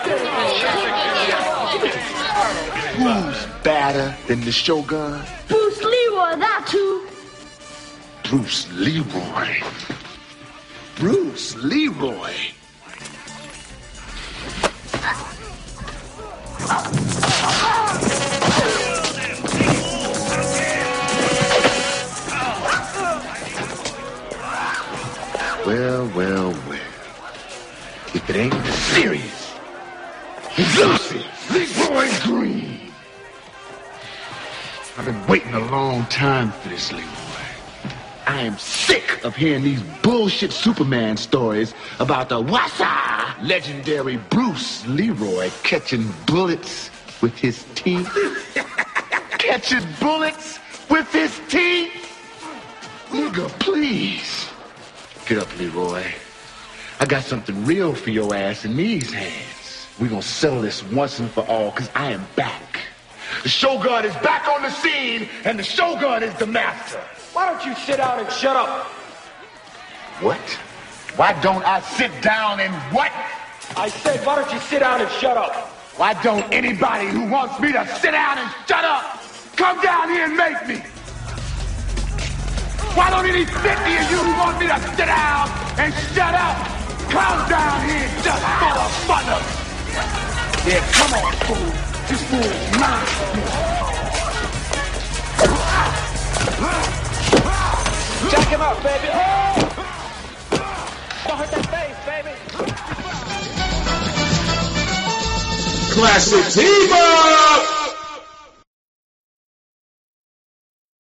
the most. Who's badder than the Shogun? Bruce Leroy, that too. Bruce Leroy. Bruce Leroy. Well, well, well. If it ain't serious, Lucy, Leroy Green. I've been waiting a long time for this, Leroy. I am sick of hearing these bullshit Superman stories about the Wassa legendary Bruce Leroy catching bullets with his teeth. Catching bullets with his teeth? Nigga, please. Get up, Leroy. I got something real for your ass in these hands. We're gonna settle this once and for all, because I am back. The Shogun is back on the scene, and the Shogun is the master. Why don't you sit down and shut up? What? Why don't I sit down and what? I said, why don't you sit down and shut up? Why don't anybody who wants me to sit down and shut up come down here and make me? Why don't any fifty of you who want me to sit down and shut up come down here just for the fun of it? Yeah, come on, fool. This fool is mine. Jack him up, baby. Oh! Don't hurt that face, baby. Classic Team Up!